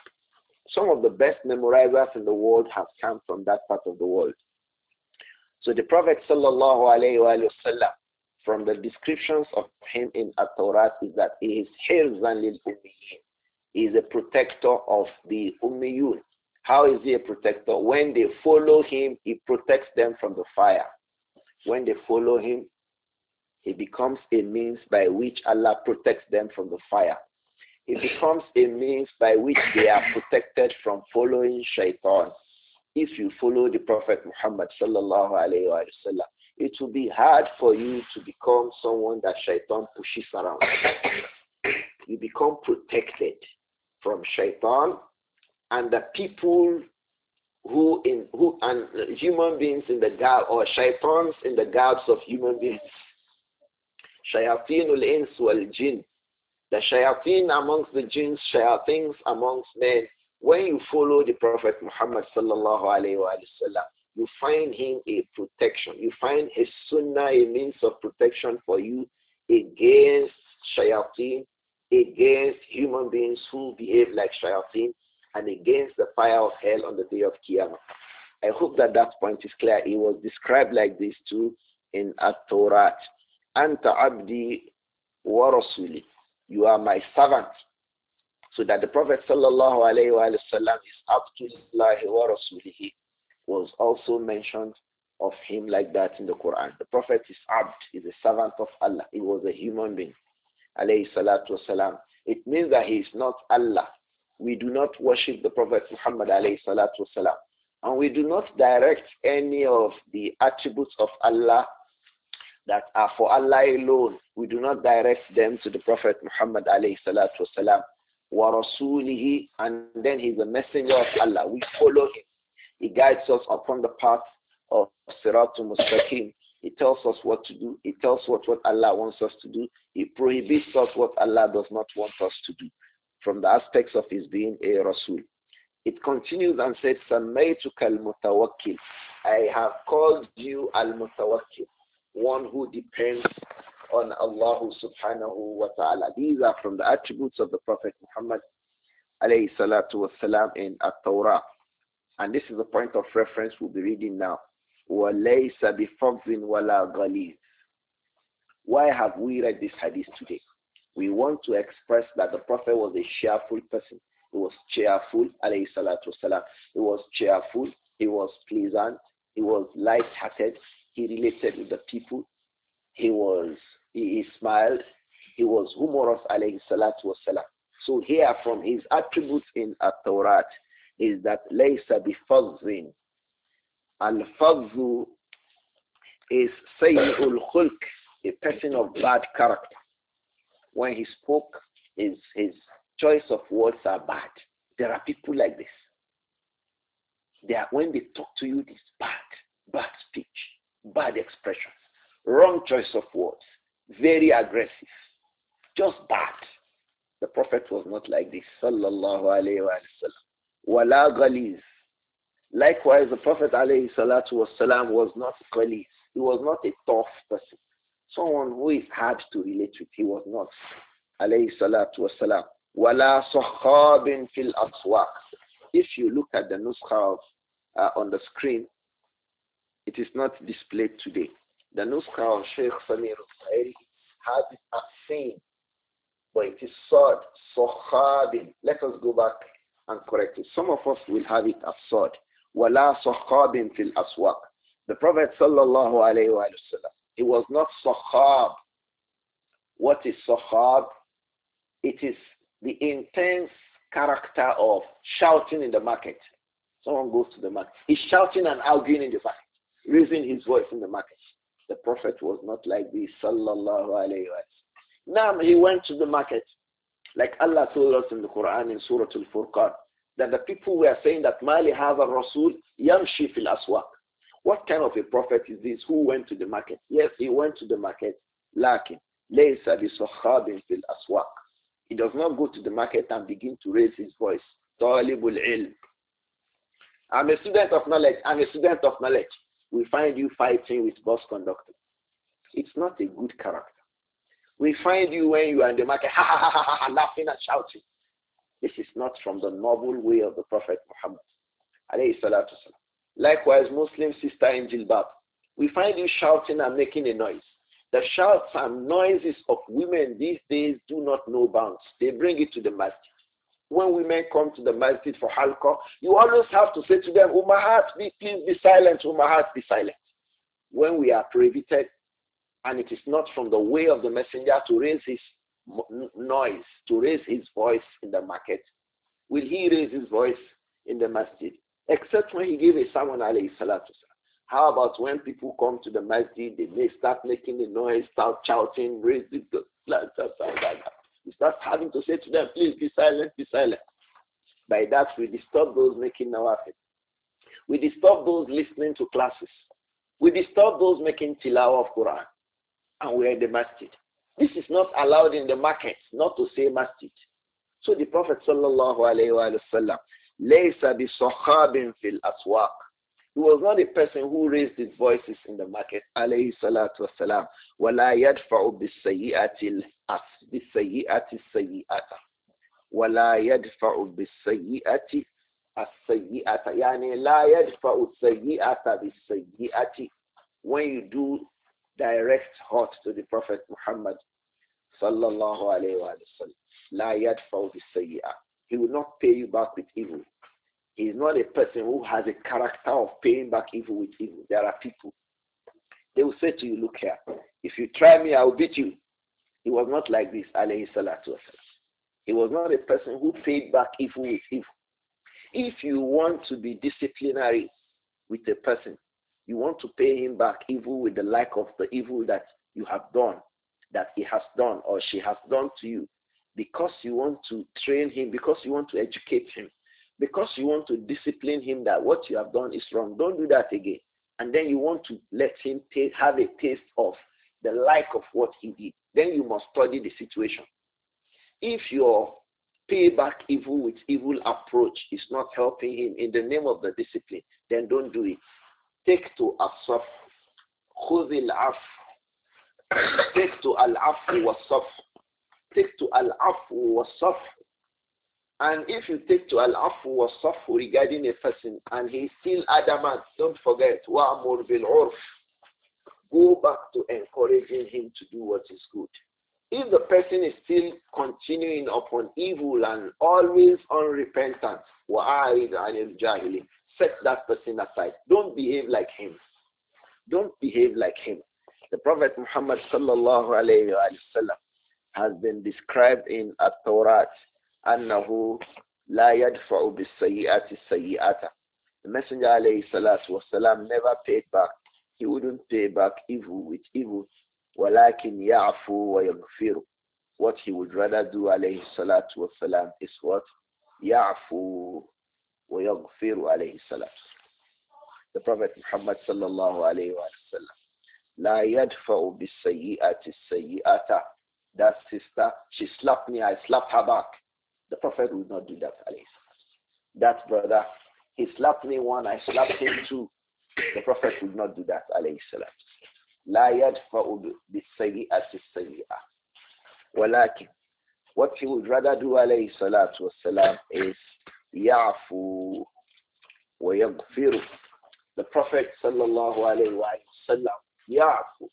Some of the best memorizers in the world have come from that part of the world. So the Prophet sallallahu alayhi wa sallam, from the descriptions of him in At-Tawrat is that he is hirzan lil ummiyin. He is a protector of the ummiyun. How is he a protector? When they follow him, he protects them from the fire. When they follow him, he becomes a means by which Allah protects them from the fire. It becomes a means by which they are protected from following shaitan. If you follow the Prophet Muhammad sallallahu alayhi wa sallam, it will be hard for you to become someone that shaitan pushes around. You become protected from shaitan and the people who in who and human beings in the garb or shaitans in the garbs of human beings. Shayateen ins wal jinn. The shayateen amongst the jinns, shayateens amongst men. When you follow the Prophet Muhammad sallallahu alayhi wa sallam, you find him a protection. You find his sunnah a means of protection for you against shayateen, against human beings who behave like shayateen, and against the fire of hell on the day of Qiyamah. I hope that that point is clear. It was described like this too in At-Tawrat. Anta abdi wa rasuli. You are my servant. So that the Prophet sallallahu alayhi wa sallam is abdullahi wa rasulihi was also mentioned of him like that in the Quran. The Prophet is abd, is a servant of Allah. He was a human being. Alayhi salatu wasalam. It means that he is not Allah. We do not worship the Prophet Muhammad alayhi salatu wasalam. And we do not direct any of the attributes of Allah that are for Allah alone. We do not direct them to the Prophet Muhammad alayhi salatu wasalam. Wa rasulihi, and then he's a messenger of Allah. We follow him. He guides us upon the path of Siratul Mustaqim. He tells us what to do. He tells us what, what Allah wants us to do. He prohibits us what Allah does not want us to do. From the aspects of his being a Rasul. It continues and says, Sammaytuka al-mutawakkil. I have called you al-mutawakkil, one who depends on Allah subhanahu wa ta'ala. These are from the attributes of the Prophet Muhammad alayhi salatu wasalam in At-Tawrah. And this is the point of reference we'll be reading now. وَلَيْسَ بِفَضٍ وَلَا غَلِيظٍ. Why have we read this hadith today? We want to express that the Prophet was a cheerful person. He was cheerful, alayhi salatu wasalam. He was cheerful. He was pleasant. He was light-hearted. He related with the people. He was, he, he smiled. He was humorous, alayhi salatu wasalam. So here from his attributes in At-Tawrat is that laysa bifadhin. Al-fadhu is sayyi'ul khulq, a person of bad character. When he spoke, his, his choice of words are bad. There are people like this. They are, when they talk to you, it's bad, bad speech, bad expressions, wrong choice of words, very aggressive, just bad. The Prophet was not like this, sallallahu alayhi wa sallam. Wala ghaliz. Likewise, the Prophet alayhi salatu wasalam was not ghaliz. He was not a tough person. Someone who is hard to relate with, he was not. Alayhi salatu wasalam. Wala sahabin fil aswaq. If you look at the nuskha uh, on the screen, it is not displayed today. The nuskha of Sheikh Samir al-Sahiri has it as seen, but it is sod, sahabin. Let us go back and correct it. Some of us will have it as sod. Wala sahabin fil aswaq. The Prophet sallallahu alayhi wa sallam, he was not sahab. What is sahab? It is the intense character of shouting in the market. Someone goes to the market. He's shouting and arguing in the market, raising his voice in the market. The Prophet was not like this, sallallahu alayhi wa sallam. Now he went to the market, like Allah told us in the Quran in Surah Al-Furqan, that the people were saying that Mali hadha Rasul yamshi fil aswaq. What kind of a prophet is this who went to the market? Yes, he went to the market. Lakin laysa bi sahabin fil aswaq. He does not go to the market and begin to raise his voice. Talibul ilm. I'm a student of knowledge. I'm a student of knowledge. We find you fighting with bus conductor. It's not a good character. We find you when you are in the market, ha ha ha ha, ha laughing and shouting. This is not from the noble way of the Prophet Muhammad. Alayhi salatu wasalam. Likewise, Muslim sister in jilbab. We find you shouting and making a noise. The shouts and noises of women these days do not know bounds. They bring it to the masjid. When women come to the masjid for halqa, you always have to say to them, Ummahat, be, please be silent, Ummahat, be silent. When we are prohibited, and it is not from the way of the messenger to raise his noise, to raise his voice in the market, will he raise his voice in the masjid? Except when he gave a sermon, alayhi salatu. How about when people come to the masjid, they may start making a noise, start shouting, raise it, you start having to say to them, please be silent, be silent. By that, we disturb those making nawafil. We disturb those listening to classes. We disturb those making tilawah of Quran. And we are in the masjid. This is not allowed in the market, not to say masjid. So the Prophet sallallahu alayhi wa sallam, laysa bi sahabin fil aswaq. He was not a person who raised his voices in the market, alayhi salatu wasalam. وَلَا يَدْفَعُ بِالسَّيِّئَةِ بِالسَّيِّئَةِ السَّيِّئَةَ وَلَا يَدْفَعُ بِالسَّيِّئَةِ السَّيِّئَةَ يعني لا يدفع السيئة بالسيئة. When you do direct hurt to the Prophet Muhammad sallallahu alayhi wa sallam, لا يدفع بالسيئة. He will not pay you back with evil. He is not a person who has a character of paying back evil with evil. There are people, they will say to you, look here, if you try me, I will beat you. He was not like this, alayhi salatu wasalam. He was not a person who paid back evil with evil. If you want to be disciplinary with a person, you want to pay him back evil with the like of the evil that you have done, that he has done or she has done to you, because you want to train him, because you want to educate him, because you want to discipline him that what you have done is wrong. Don't do that again. And then you want to let him taste, have a taste of the like of what he did. Then you must study the situation. If your pay back evil with evil approach is not helping him in the name of the discipline, then don't do it. Take to as-saf. Khudh al-af. Take to al-afu was-saf. Take to al-afu was-saf. And if you take to al-afu was-saf regarding a person and he is still adamant, don't forget, wa'amur bil-urf. Go back to encouraging him to do what is good. If the person is still continuing upon evil and always unrepentant, wa'arid anil jahili, set that person aside. Don't behave like him. Don't behave like him. The Prophet Muhammad sallallahu alayhi wa sallam has been described in at-Tawrat, annahu la yadfa'u bis-sayyi'ati sayyi'ata. The Messenger alayhi salatu wa salam never paid back. He wouldn't pay back evil with evil. وَلَكِنْ يَعْفُوا وَيَغْفِرُ. What he would rather do, alayhi salatu wa salam, is what? يَعْفُوا وَيَغْفِرُ alayhi salatu. The Prophet Muhammad sallallahu alayhi wa sallam, لَا يَدْفَعُ بِالسَّيِّئَةِ السَّيِّئَةَ. That sister, she slapped me, I slapped her back. The Prophet would not do that, alayhi salatu. That brother, he slapped me one, I slapped him two. The Prophet would not do that, alayhi salatu. لا يدفع بالسيئة السيئة. ولكن what he would rather do alayhi salatu wasalam is يعفو ويغفر. The Prophet sallallahu alayhi wa sallam يعفو.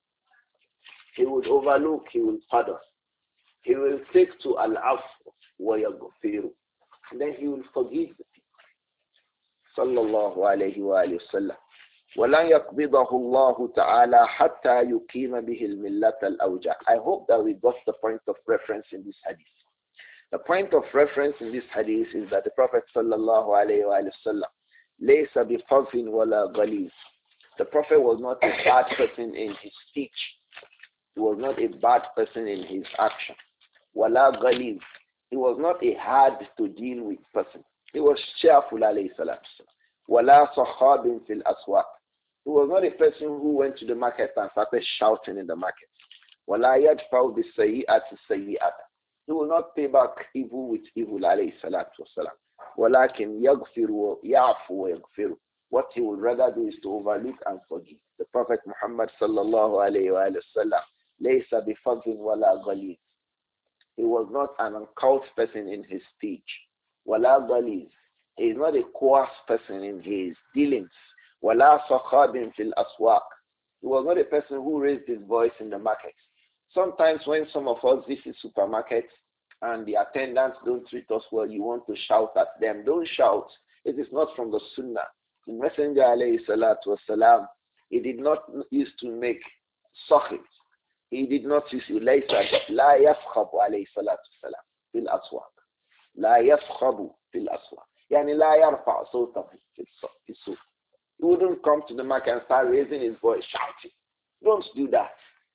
He would overlook, he will pardon. He will take to al-afu ويغفر. Then he will forgive the people. Sallallahu alayhi wa sallam. وَلَنْ يَقْبِضَهُ اللَّهُ تَعَالَى حَتَّى يُقِيمَ بِهِ الْمِلَّةَ الْأَوْجَةَ. I hope that we got the point of reference in this hadith. The point of reference in this hadith is that the Prophet sallallahu alayhi wa sallam لَيْسَ بِفَظٍ وَلَا غَلِيظٍ. The Prophet was not a bad person in his speech. He was not a bad person in his action. وَلَا غَلِيظٍ. He was not a hard to deal with person. He was cheerful alayhi salatu. وَلَا صَخَابٍ فِي الْأَسْوَاقِ. He was not a person who went to the market and started shouting in the market. وَلَا يَدْفَعُ بِالسَّيِّئَةِ السَّيِّئَةَ. He will not pay back evil with evil, alayhi salatu wasalam. وَلَكِنْ يَغْفِرُ يَعْفُ وَيَغْفِرُ. What he would rather do is to overlook and forgive. The Prophet Muhammad sallallahu alayhi wa sallam لَيْسَ بِفَضٍ وَلَا غَلِيظٍ. He was not an uncouth person in his speech. Wala ghaliz. He is not a coarse person in his dealings. Wala sakhabin fil aswaq. He was not a person who raised his voice in the market. Sometimes when some of us visit supermarkets and the attendants don't treat us well, you want to shout at them. Don't shout. It is not from the sunnah. The Messenger alayhi salatu wasalam, he did not used to make sakhit. He did not use laysa la yafkhabu alayhi salatu wasalam fil aswaq. La yafkhabu fil aswaq. Yani la yarfa sawtahu fil suq. He wouldn't come to the market and start raising his voice, shouting. Don't do that.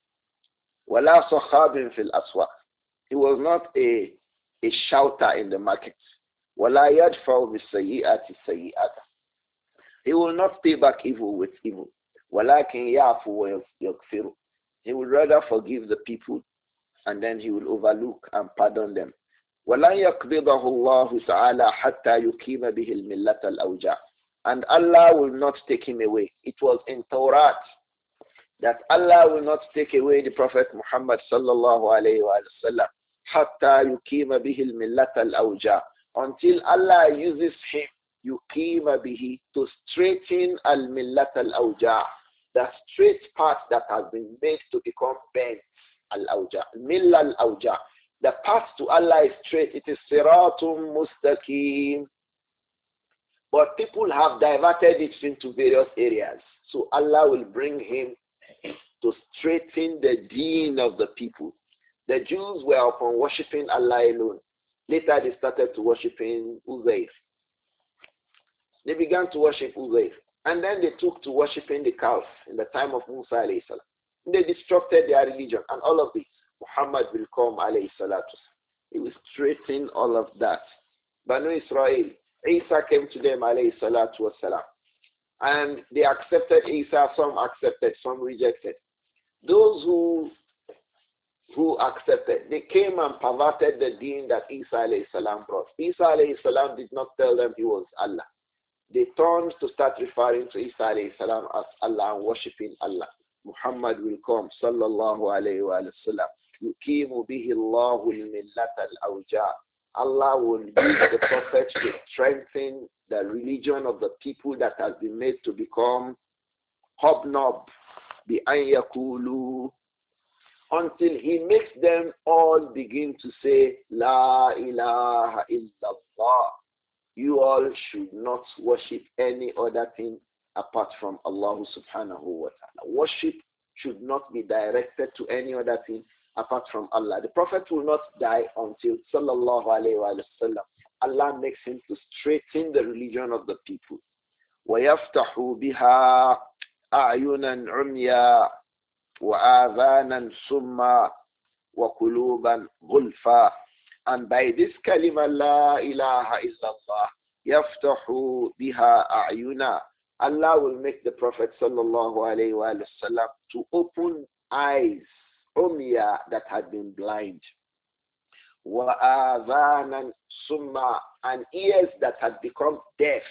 Wala sakhabin fil aswaq. He was not a, a shouter in the market. Wala yadfa'u bis-sayyi'ati sayyi'ata. He will not pay back evil with evil. Walakin ya'fu wa yaghfiru. He will rather forgive the people and then he will overlook and pardon them. وَلَنْ يَقْبِضَهُ اللَّهُ تَعَالَى حَتَّى يُقِيمَ بِهِ الْمِلَّةَ الْأَوْجَعَ. And Allah will not take him away. It was in Torah that Allah will not take away the Prophet Muhammad sallallahu alayhi wa sallam حَتَّى يُقِيمَ بِهِ الْمِلَّةَ الْأَوْجَعَ. Until Allah uses him, يُقِيمَ بِهِ, to straighten al-millat al-awja', the straight path that has been made to become bent, al-awja', mill al-awja'. The path to Allah is straight. It is siratum mustaqim. But people have diverted it into various areas. So Allah will bring him to straighten the deen of the people. The Jews were upon worshipping Allah alone. Later they started to worshiping Uzayr. They began to worship Uzayr. And then they took to worshiping the calf in the time of Musa alayhi salam. They disrupted their religion and all of this. Muhammad will come alayhi salatu. He will straighten all of that. Banu Israel, Isa came to them alayhi salatu wasalam. And they accepted Isa, some accepted, some rejected. Those who who accepted, they came and perverted the deen that Isa alayhi salam brought. Isa alayhi salam did not tell them he was Allah. They turned to start referring to Isa alayhi salam as Allah and worshipping Allah. Muhammad will come, sallallahu alayhi wa sallam. يُقِيمُ بِهِ اللَّهُ الْمِلَّةَ الْأَوْجَاءَ. Allah will use the Prophet to strengthen the religion of the people that has been made to become hobnob, بِأَنْ يَقُولُوا, until he makes them all begin to say, La ilaha illallah. You all should not worship any other thing apart from Allah subhanahu wa ta'ala. Worship should not be directed to any other thing apart from Allah. The Prophet will not die until sallallahu alayhi wa sallam. Allah makes him to straighten the religion of the people. وَيَفْتَحُ بِهَا أَعْيُنًا عُمْيًا وَآذَانًا سُمًّا وَقُلُوبًا غُلْفًا. And by this kalima la ilaha illallah, yaftahu biha a'yuna, Allah will make the Prophet sallallahu alayhi wa sallam to open eyes, umya, that had been blind, wa adhanan summa, and ears that had become deaf.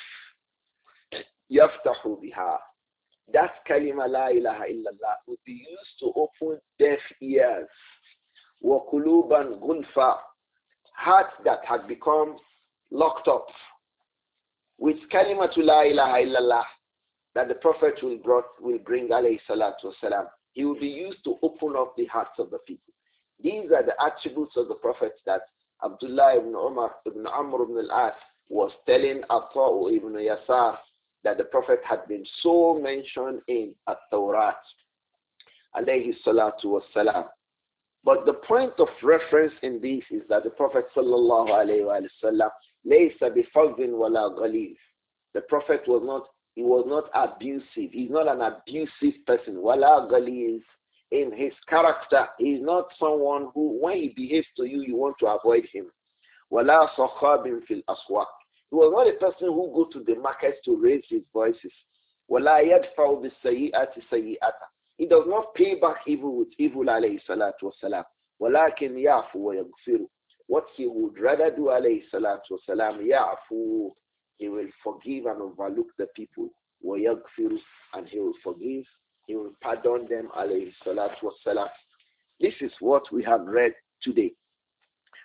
Yaftahu biha. That kalima la ilaha illallah would be used to open deaf ears. Wa quluban gulfa, hearts that had become locked up. With kalimatu la ilaha illallah that the Prophet will, brought, will bring alayhi salatu wasalam, he will be used to open up the hearts of the people. These are the attributes of the Prophet that Abdullah ibn Umar ibn Amr ibn al-As was telling Ata'u ibn Yasar that the Prophet had been so mentioned in At-Tawrat alayhi salatu wasalam. But the point of reference in this is that the Prophet sallallahu alayhi wa sallam laysa bifadhin wala ghalib. The Prophet was not, he was not abusive. He's not an abusive person. Wala ghalib. In his character, he's not someone who, when he behaves to you, you want to avoid him. Wala sakhabin fil aswaq. He was not a person who go to the markets to raise his voices. Wala yadfa'u bis-sayyi'ati sayyi'ata. He does not pay back evil with evil, alayhi salatu wasalam. Walakin ya'fu wa yaghfiru. What he would rather do, alayhi salatu wasalam, ya'fu, he will forgive and overlook the people. Wa yaghfiru, and he will forgive, he will pardon them, alayhi salatu wasalam. This is what we have read today.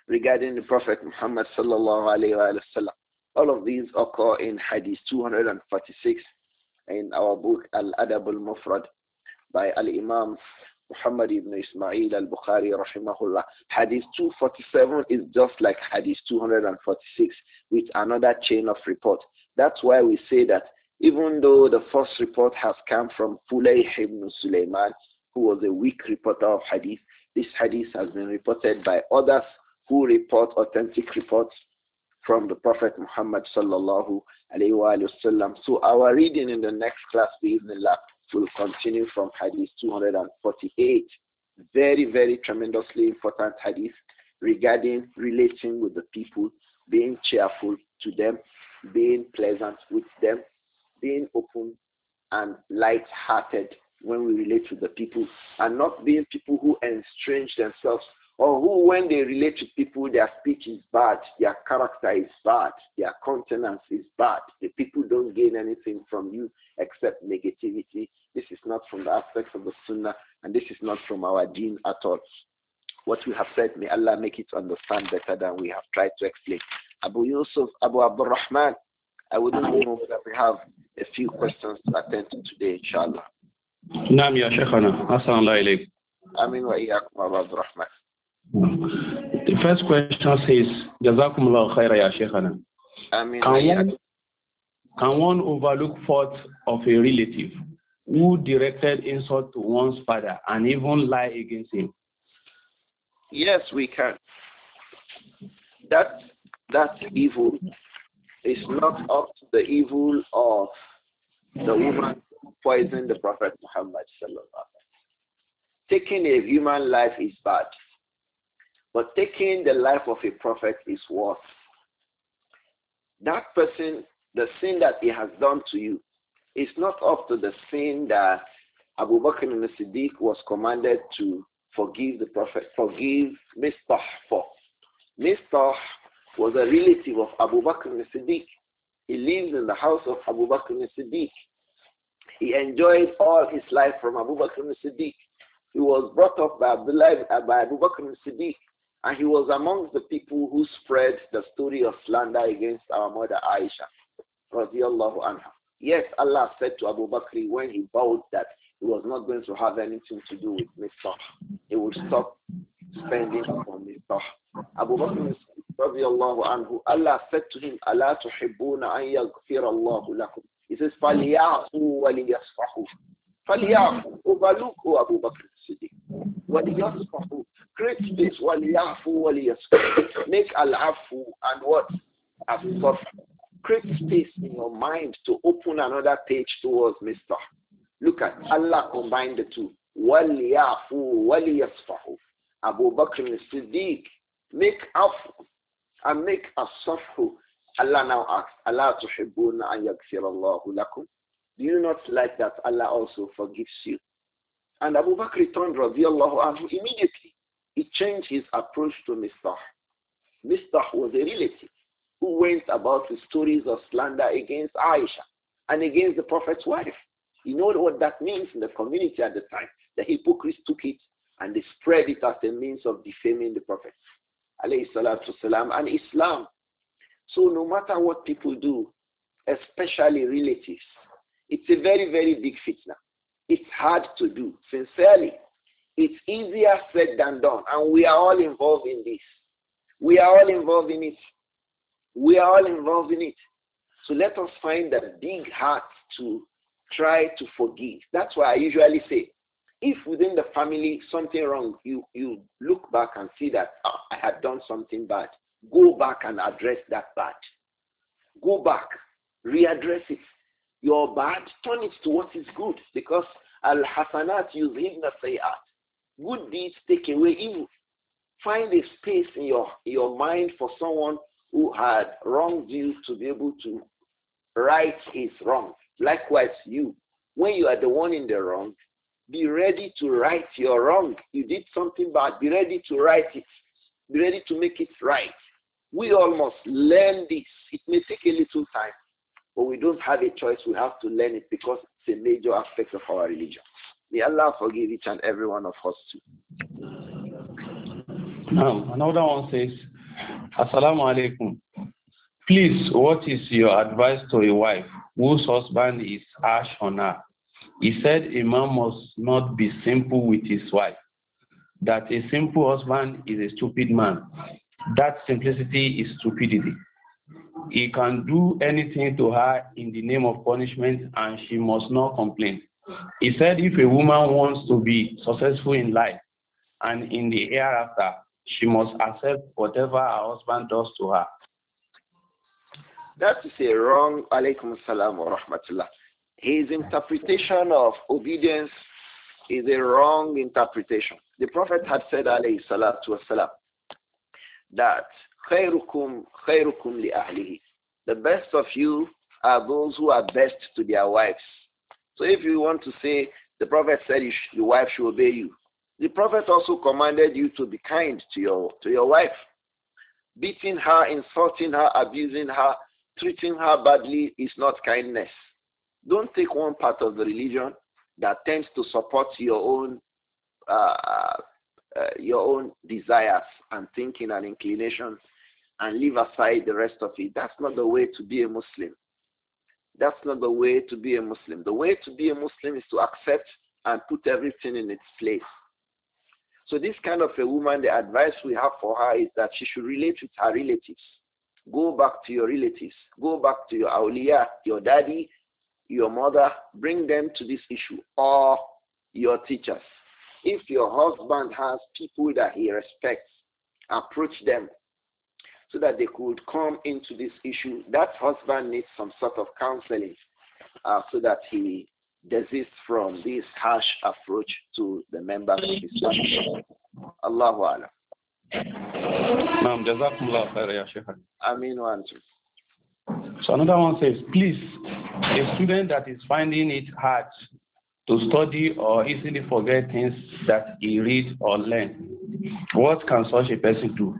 regarding the Prophet Muhammad sallallahu alayhi wa sallam. All of these occur in Hadith two hundred forty-six in our book Al-Adab al-Mufrad by Al-Imam Muhammad ibn Ismail al-Bukhari rahimahullah. Hadith two forty-seven is just like Hadith two hundred forty-six with another chain of report. That's why we say that even though the first report has come from Fulayh ibn Sulaiman, who was a weak reporter of Hadith, this Hadith has been reported by others who report authentic reports from the Prophet Muhammad sallallahu alayhi wa sallam. So our reading in the next class, bi'idhnillah, will continue from Hadith two hundred forty-eight. Very, very tremendously important Hadith regarding relating with the people, being cheerful to them, being pleasant with them, being open and light-hearted when we relate to the people, and not being people who estrange themselves, or who, when they relate to people, their speech is bad, their character is bad, their countenance is bad. The people don't gain anything from you except negativity. This is not from the aspects of the Sunnah, and this is not from our deen at all. What we have said, may Allah make it understand better than we have tried to explain. Abu Yusuf, Abu Abdul Rahman, I wouldn't know that we have a few questions to attend to today, inshallah. Naam ya Shaykhana. Assalamu alaikum. Amin wa iyyakum, Abu Abdul Rahman. The first question says, Jazakumullah khaira ya Shaykhana. Amin. Can one, can one overlook fault of a relative who directed insult to one's father and even lie against him? Yes, we can. That that evil is not up to the evil of the woman who poisoned the Prophet Muhammad sallallahu alaihi wasallam. Taking a human life is bad, but taking the life of a prophet is worse. That person, the sin that he has done to you, is not up to the sin that Abu Bakr as-Siddiq was commanded to forgive the Prophet, forgive Mistah for. Mistah was a relative of Abu Bakr as-Siddiq. He lived in the house of Abu Bakr as-Siddiq. He enjoyed all his life from Abu Bakr as-Siddiq. He was brought up by, Abdullah, by Abu Bakr as-Siddiq, and he was amongst the people who spread the story of slander against our mother Aisha, radiyallahu anha. Yes, Allah said to Abu Bakr when he vowed that he was not going to have anything to do with Mistah. He would stop spending on Mistah. Abu Bakr radiyallahu anhu, Allah said to him, أَلَا تُحِبُّونَ أَن يَغْفِرَ اللَّهُ لَكُمْ. He says, فَلْيَعْفُوا وَلِيَصْفَحُوا. فَلْيَعْفُوا. Overlook, O Abu Bakr as-Siddiq. وَلِيَصْفَحُوا. Create space. وَلْيَعْفُوا وَلِيَصْفَحُوا. Make al-afu and what? As-safh. Create space in your mind to open another page towards Mistah. Look at Allah combined the two. وَلْيَعْفُوا وَلِيَصْفَحُوا. Abu Bakr as-Siddiq, make afu and make as-safhu. Allah now asks, Allah tuhibbuna an yaghfira Allahu lakum. Do you not like that Allah also forgives you? And Abu Bakr returned radiyallahu anhu immediately. He changed his approach to Mistah. Mistah was a relative who went about with stories of slander against Aisha and against the Prophet's wife. You know what that means in the community at the time. The hypocrites took it and they spread it as a means of defaming the Prophet, alayhi salatu salam, and Islam. So no matter what people do, especially relatives, it's a very, very big fitna. It's hard to do, sincerely. It's easier said than done, and we are all involved in this. We are all involved in it. We are all involved in it. So let us find that big heart to try to forgive. That's why I usually say, if within the family something wrong, you, you look back and see that oh, I had done something bad. Go back and address that bad. Go back, readdress it. Your bad, turn it to what is good. Because al-hasanat yuzhibna sayyat. Good deeds take away evil. Find a space in your, your mind for someone who had wronged you to be able to right his wrong. Likewise, you, when you are the one in the wrong, be ready to right your wrong. You did something bad, be ready to right it. Be ready to make it right. We all must learn this. It may take a little time, but we don't have a choice. We have to learn it because it's a major aspect of our religion. May Allah forgive each and every one of us too. Um, another one says, Assalamu alaikum. Please, what is your advice to a wife whose husband is harsh on her? He said a man must not be simple with his wife, that a simple husband is a stupid man. That simplicity is stupidity. He can do anything to her in the name of punishment and she must not complain. He said if a woman wants to be successful in life and in the hereafter, she must accept whatever her husband does to her. That is a wrong, alaykum salam wa rahmatullah. His interpretation of obedience is a wrong interpretation. The Prophet had said, alayhi salatu wasalam, that khairukum khairukum li ahlihi. The best of you are those who are best to their wives. So if you want to say, the Prophet said you sh- your wife should obey you. The Prophet also commanded you to be kind to your to your wife. Beating her, insulting her, abusing her, treating her badly is not kindness. Don't take one part of the religion that tends to support your own uh, uh, your own desires and thinking and inclinations and leave aside the rest of it. That's not the way to be a Muslim. That's not the way to be a Muslim. The way to be a Muslim is to accept and put everything in its place. So this kind of a woman, the advice we have for her is that she should relate with her relatives. Go back to your relatives. Go back to your awliya, your daddy, your mother. Bring them to this issue, or your teachers. If your husband has people that he respects, approach them so that they could come into this issue. That husband needs some sort of counseling uh, so that he desists from this harsh approach to the members of his family. Allahu Alam. Amin wa antum. So another one says, please, a student that is finding it hard to study or easily forget things that he reads or learns, what can such a person do?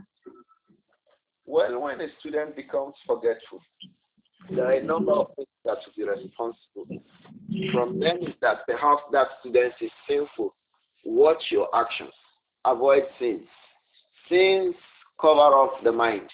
Well, when a student becomes forgetful, there are a number of things that should be responsible. From them is that perhaps that student is sinful. Watch your actions. Avoid sins. Sins cover up the mind.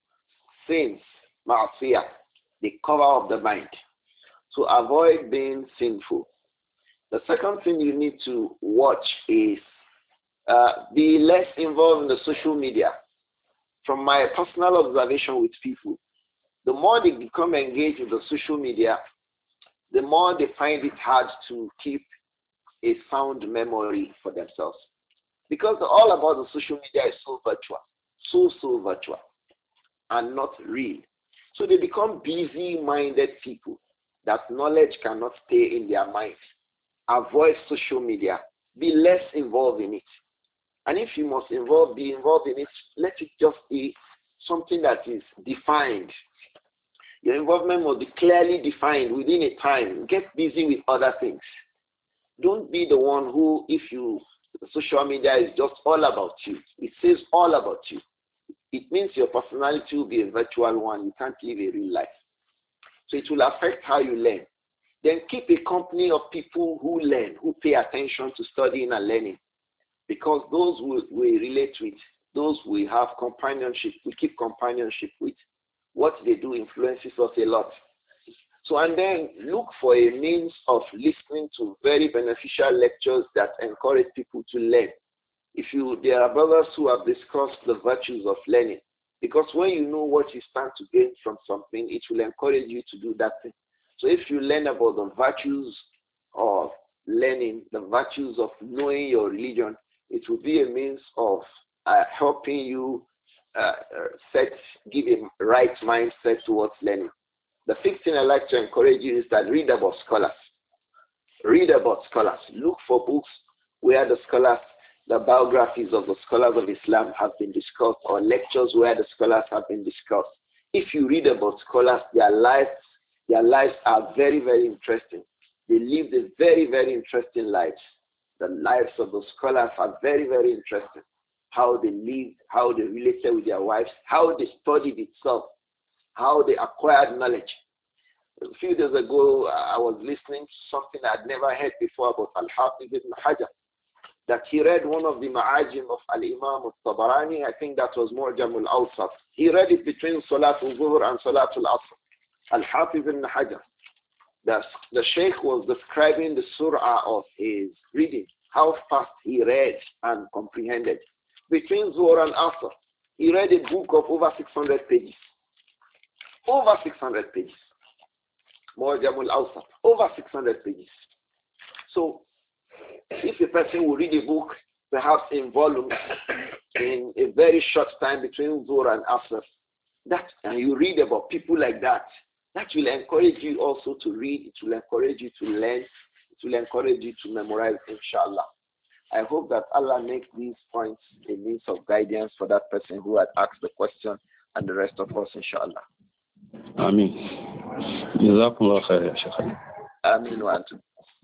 Sins, ma'asiyah, they cover up the mind. So avoid being sinful. The second thing you need to watch is uh, be less involved in the social media. From my personal observation with people, the more they become engaged with the social media, the more they find it hard to keep a sound memory for themselves. Because all about the social media is so virtual, so, so virtual, and not real. So they become busy-minded people that knowledge cannot stay in their mind. Avoid social media. Be less involved in it. And if you must involve, be involved in it, let it just be something that is defined. Your involvement must be clearly defined within a time. Get busy with other things. Don't be the one who, if you, social media is just all about you. It says all about you. It means your personality will be a virtual one. You can't live a real life. So it will affect how you learn. Then keep a company of people who learn, who pay attention to studying and learning. Because those we, we relate with, those we have companionship, we keep companionship with, what they do influences us a lot. So, and then look for a means of listening to very beneficial lectures that encourage people to learn. If you, there are brothers who have discussed the virtues of learning. Because when you know what you stand to gain from something, it will encourage you to do that thing. So if you learn about the virtues of learning, the virtues of knowing your religion, it will be a means of uh, helping you uh, set, give a right mindset towards learning. The fifth thing I like to encourage you is that read about scholars. Read about scholars. Look for books where the scholars, the biographies of the scholars of Islam have been discussed, or lectures where the scholars have been discussed. If you read about scholars, their lives, their lives are very, very interesting. They lived a very, very interesting lives. The lives of the scholars are very, very interesting. How they lived, how they related with their wives, how they studied itself, how they acquired knowledge. A few days ago, I was listening to something I'd never heard before about Al-Hafiz ibn Hajar. that he read one of the Ma'ajim of Al-Imam al-Tabarani. I think that was Mu'jam al-Awsat. He read it between Salatul Zuhr and Salatul Asr. Al-Hafiz ibn Hajar. The, the Sheikh was describing the surah of his reading, how fast he read and comprehended. Between Zuhr and Asr, he read a book of over six hundred pages. Over six hundred pages. Mu'jam al-Awsat. Over six hundred pages. So, if a person will read a book, perhaps in volume, in a very short time between Zuhr and Asr, that, and you read about people like that, that will encourage you also to read, it will encourage you to learn, it will encourage you to memorize, inshallah. I hope that Allah makes these points a means of guidance for that person who had asked the question and the rest of us, inshallah. Ameen. Jazakumullah khair, ya Shaykh. Ameen wa antum.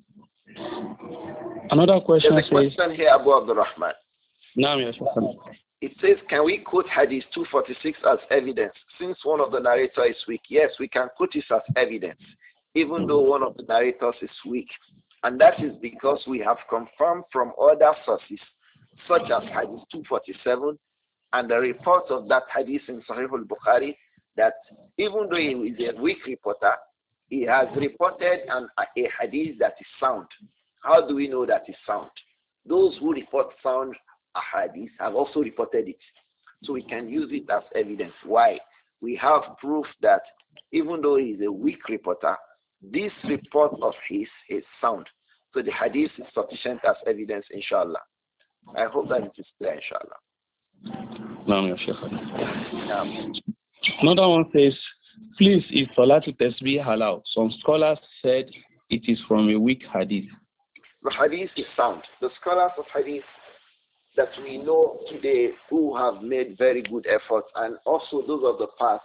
Another question There's a says, question here, Abu Abdul Rahman. Naam, ya Shaykh. It says, can we quote Hadith two forty-six as evidence? Since one of the narrators is weak, yes, we can quote it as evidence, even though one of the narrators is weak. And that is because we have confirmed from other sources, such as Hadith two forty-seven, and the report of that Hadith in Sahih al-Bukhari, that even though he is a weak reporter, he has reported an, a Hadith that is sound. How do we know that is sound? Those who report sound Hadith have also reported it. So we can use it as evidence. Why? We have proof that even though he is a weak reporter, this report of his is sound. So the hadith is sufficient as evidence, inshallah. I hope that it is clear, inshallah. No, ya Shaykh. Another one says, please, is Salatul Tasbih halal? Some scholars said it is from a weak hadith. The hadith is sound. The scholars of hadith that we know today who have made very good efforts, and also those of the past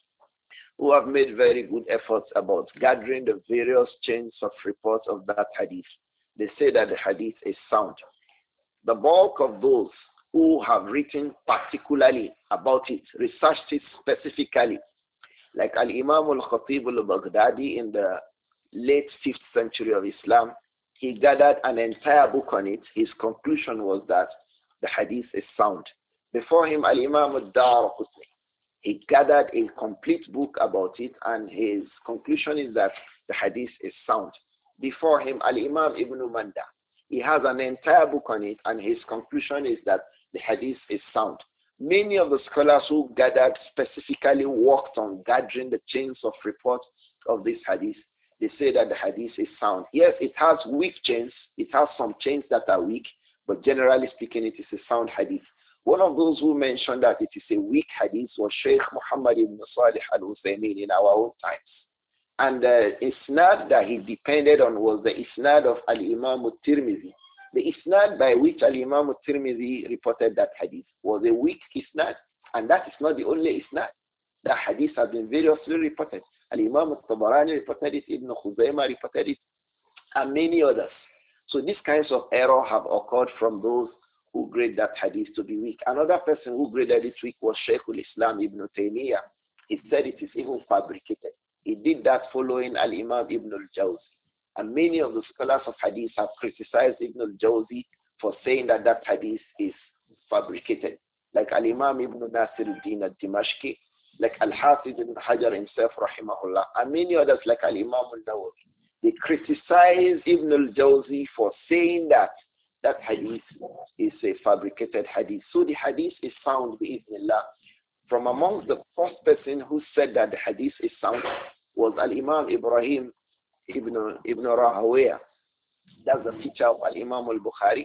who have made very good efforts about gathering the various chains of reports of that hadith. They say that the hadith is sound. The bulk of those who have written particularly about it, researched it specifically, like Al-Imam al-Khatib al-Baghdadi in the late fifth century of Islam, he gathered an entire book on it. His conclusion was that the hadith is sound. Before him, Al-Imam al-Darqutni, he gathered a complete book about it, and his conclusion is that the hadith is sound. Before him, Al-Imam Ibn Manda, he has an entire book on it, and his conclusion is that the hadith is sound. Many of the scholars who gathered specifically worked on gathering the chains of reports of this hadith. They say that the hadith is sound. Yes, it has weak chains. It has some chains that are weak, but generally speaking, it is a sound hadith. One of those who mentioned that it is a weak hadith was Sheikh Muhammad ibn Salih al-Uthaymeen in our own times. And the isnad that he depended on was the isnad of Al-Imam al-Tirmidhi. The isnad by which Al-Imam al-Tirmidhi reported that hadith was a weak isnad, and that is not the only isnad. The hadith has been variously reported. Al-Imam al-Tabarani reported it, Ibn Khuzaymah reported it, and many others. So these kinds of error have occurred from those who grade that hadith to be weak. Another person who graded it weak was Shaykh al-Islam Ibn Taymiyyah. He said it is even fabricated. He did that following Al-Imam Ibn al-Jawzi. And many of the scholars of hadith have criticized Ibn al-Jawzi for saying that that hadith is fabricated. Like Al-Imam Ibn Nasir al-Din al-Dimashqi, like Al-Hafiz ibn Hajar himself, rahimahullah, and many others like Al-Imam al-Nawawi. They criticize Ibn al-Jawzi for saying that that hadith is a fabricated hadith. So the hadith is found bi'idhnillah. From amongst the first person who said that the hadith is sound was Al-Imam Ibrahim ibn, ibn Rahawayh. That's the teacher of Al-Imam al-Bukhari.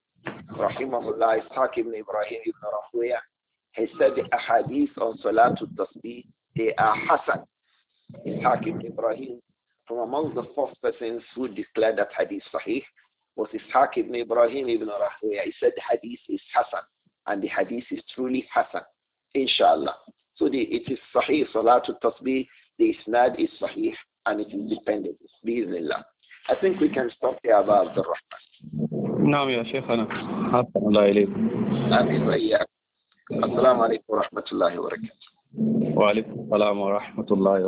Rahimahullah, Ishaq ibn Ibrahim ibn Rahawayh. He said the ahadith on Salatul Tasbih, they are Hasan. Ishaq ibn Ibrahim, from amongst the first persons who declared that hadith sahih, was Ishaq ibn Ibrahim ibn Rahawayh. He said the hadith is Hasan, and the hadith is truly Hasan, inshallah. So the, it is sahih, Salatul Tasbih, the isnad is sahih, and it is dependent. Bismillah. I think we can stop here about the Rahman. نعم يا شيخنا حسن الله إليكم. آمين وإياك. السلام عليكم ورحمة الله وبركاته. وعليكم السلام ورحمة الله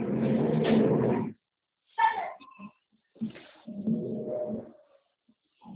وبركاته.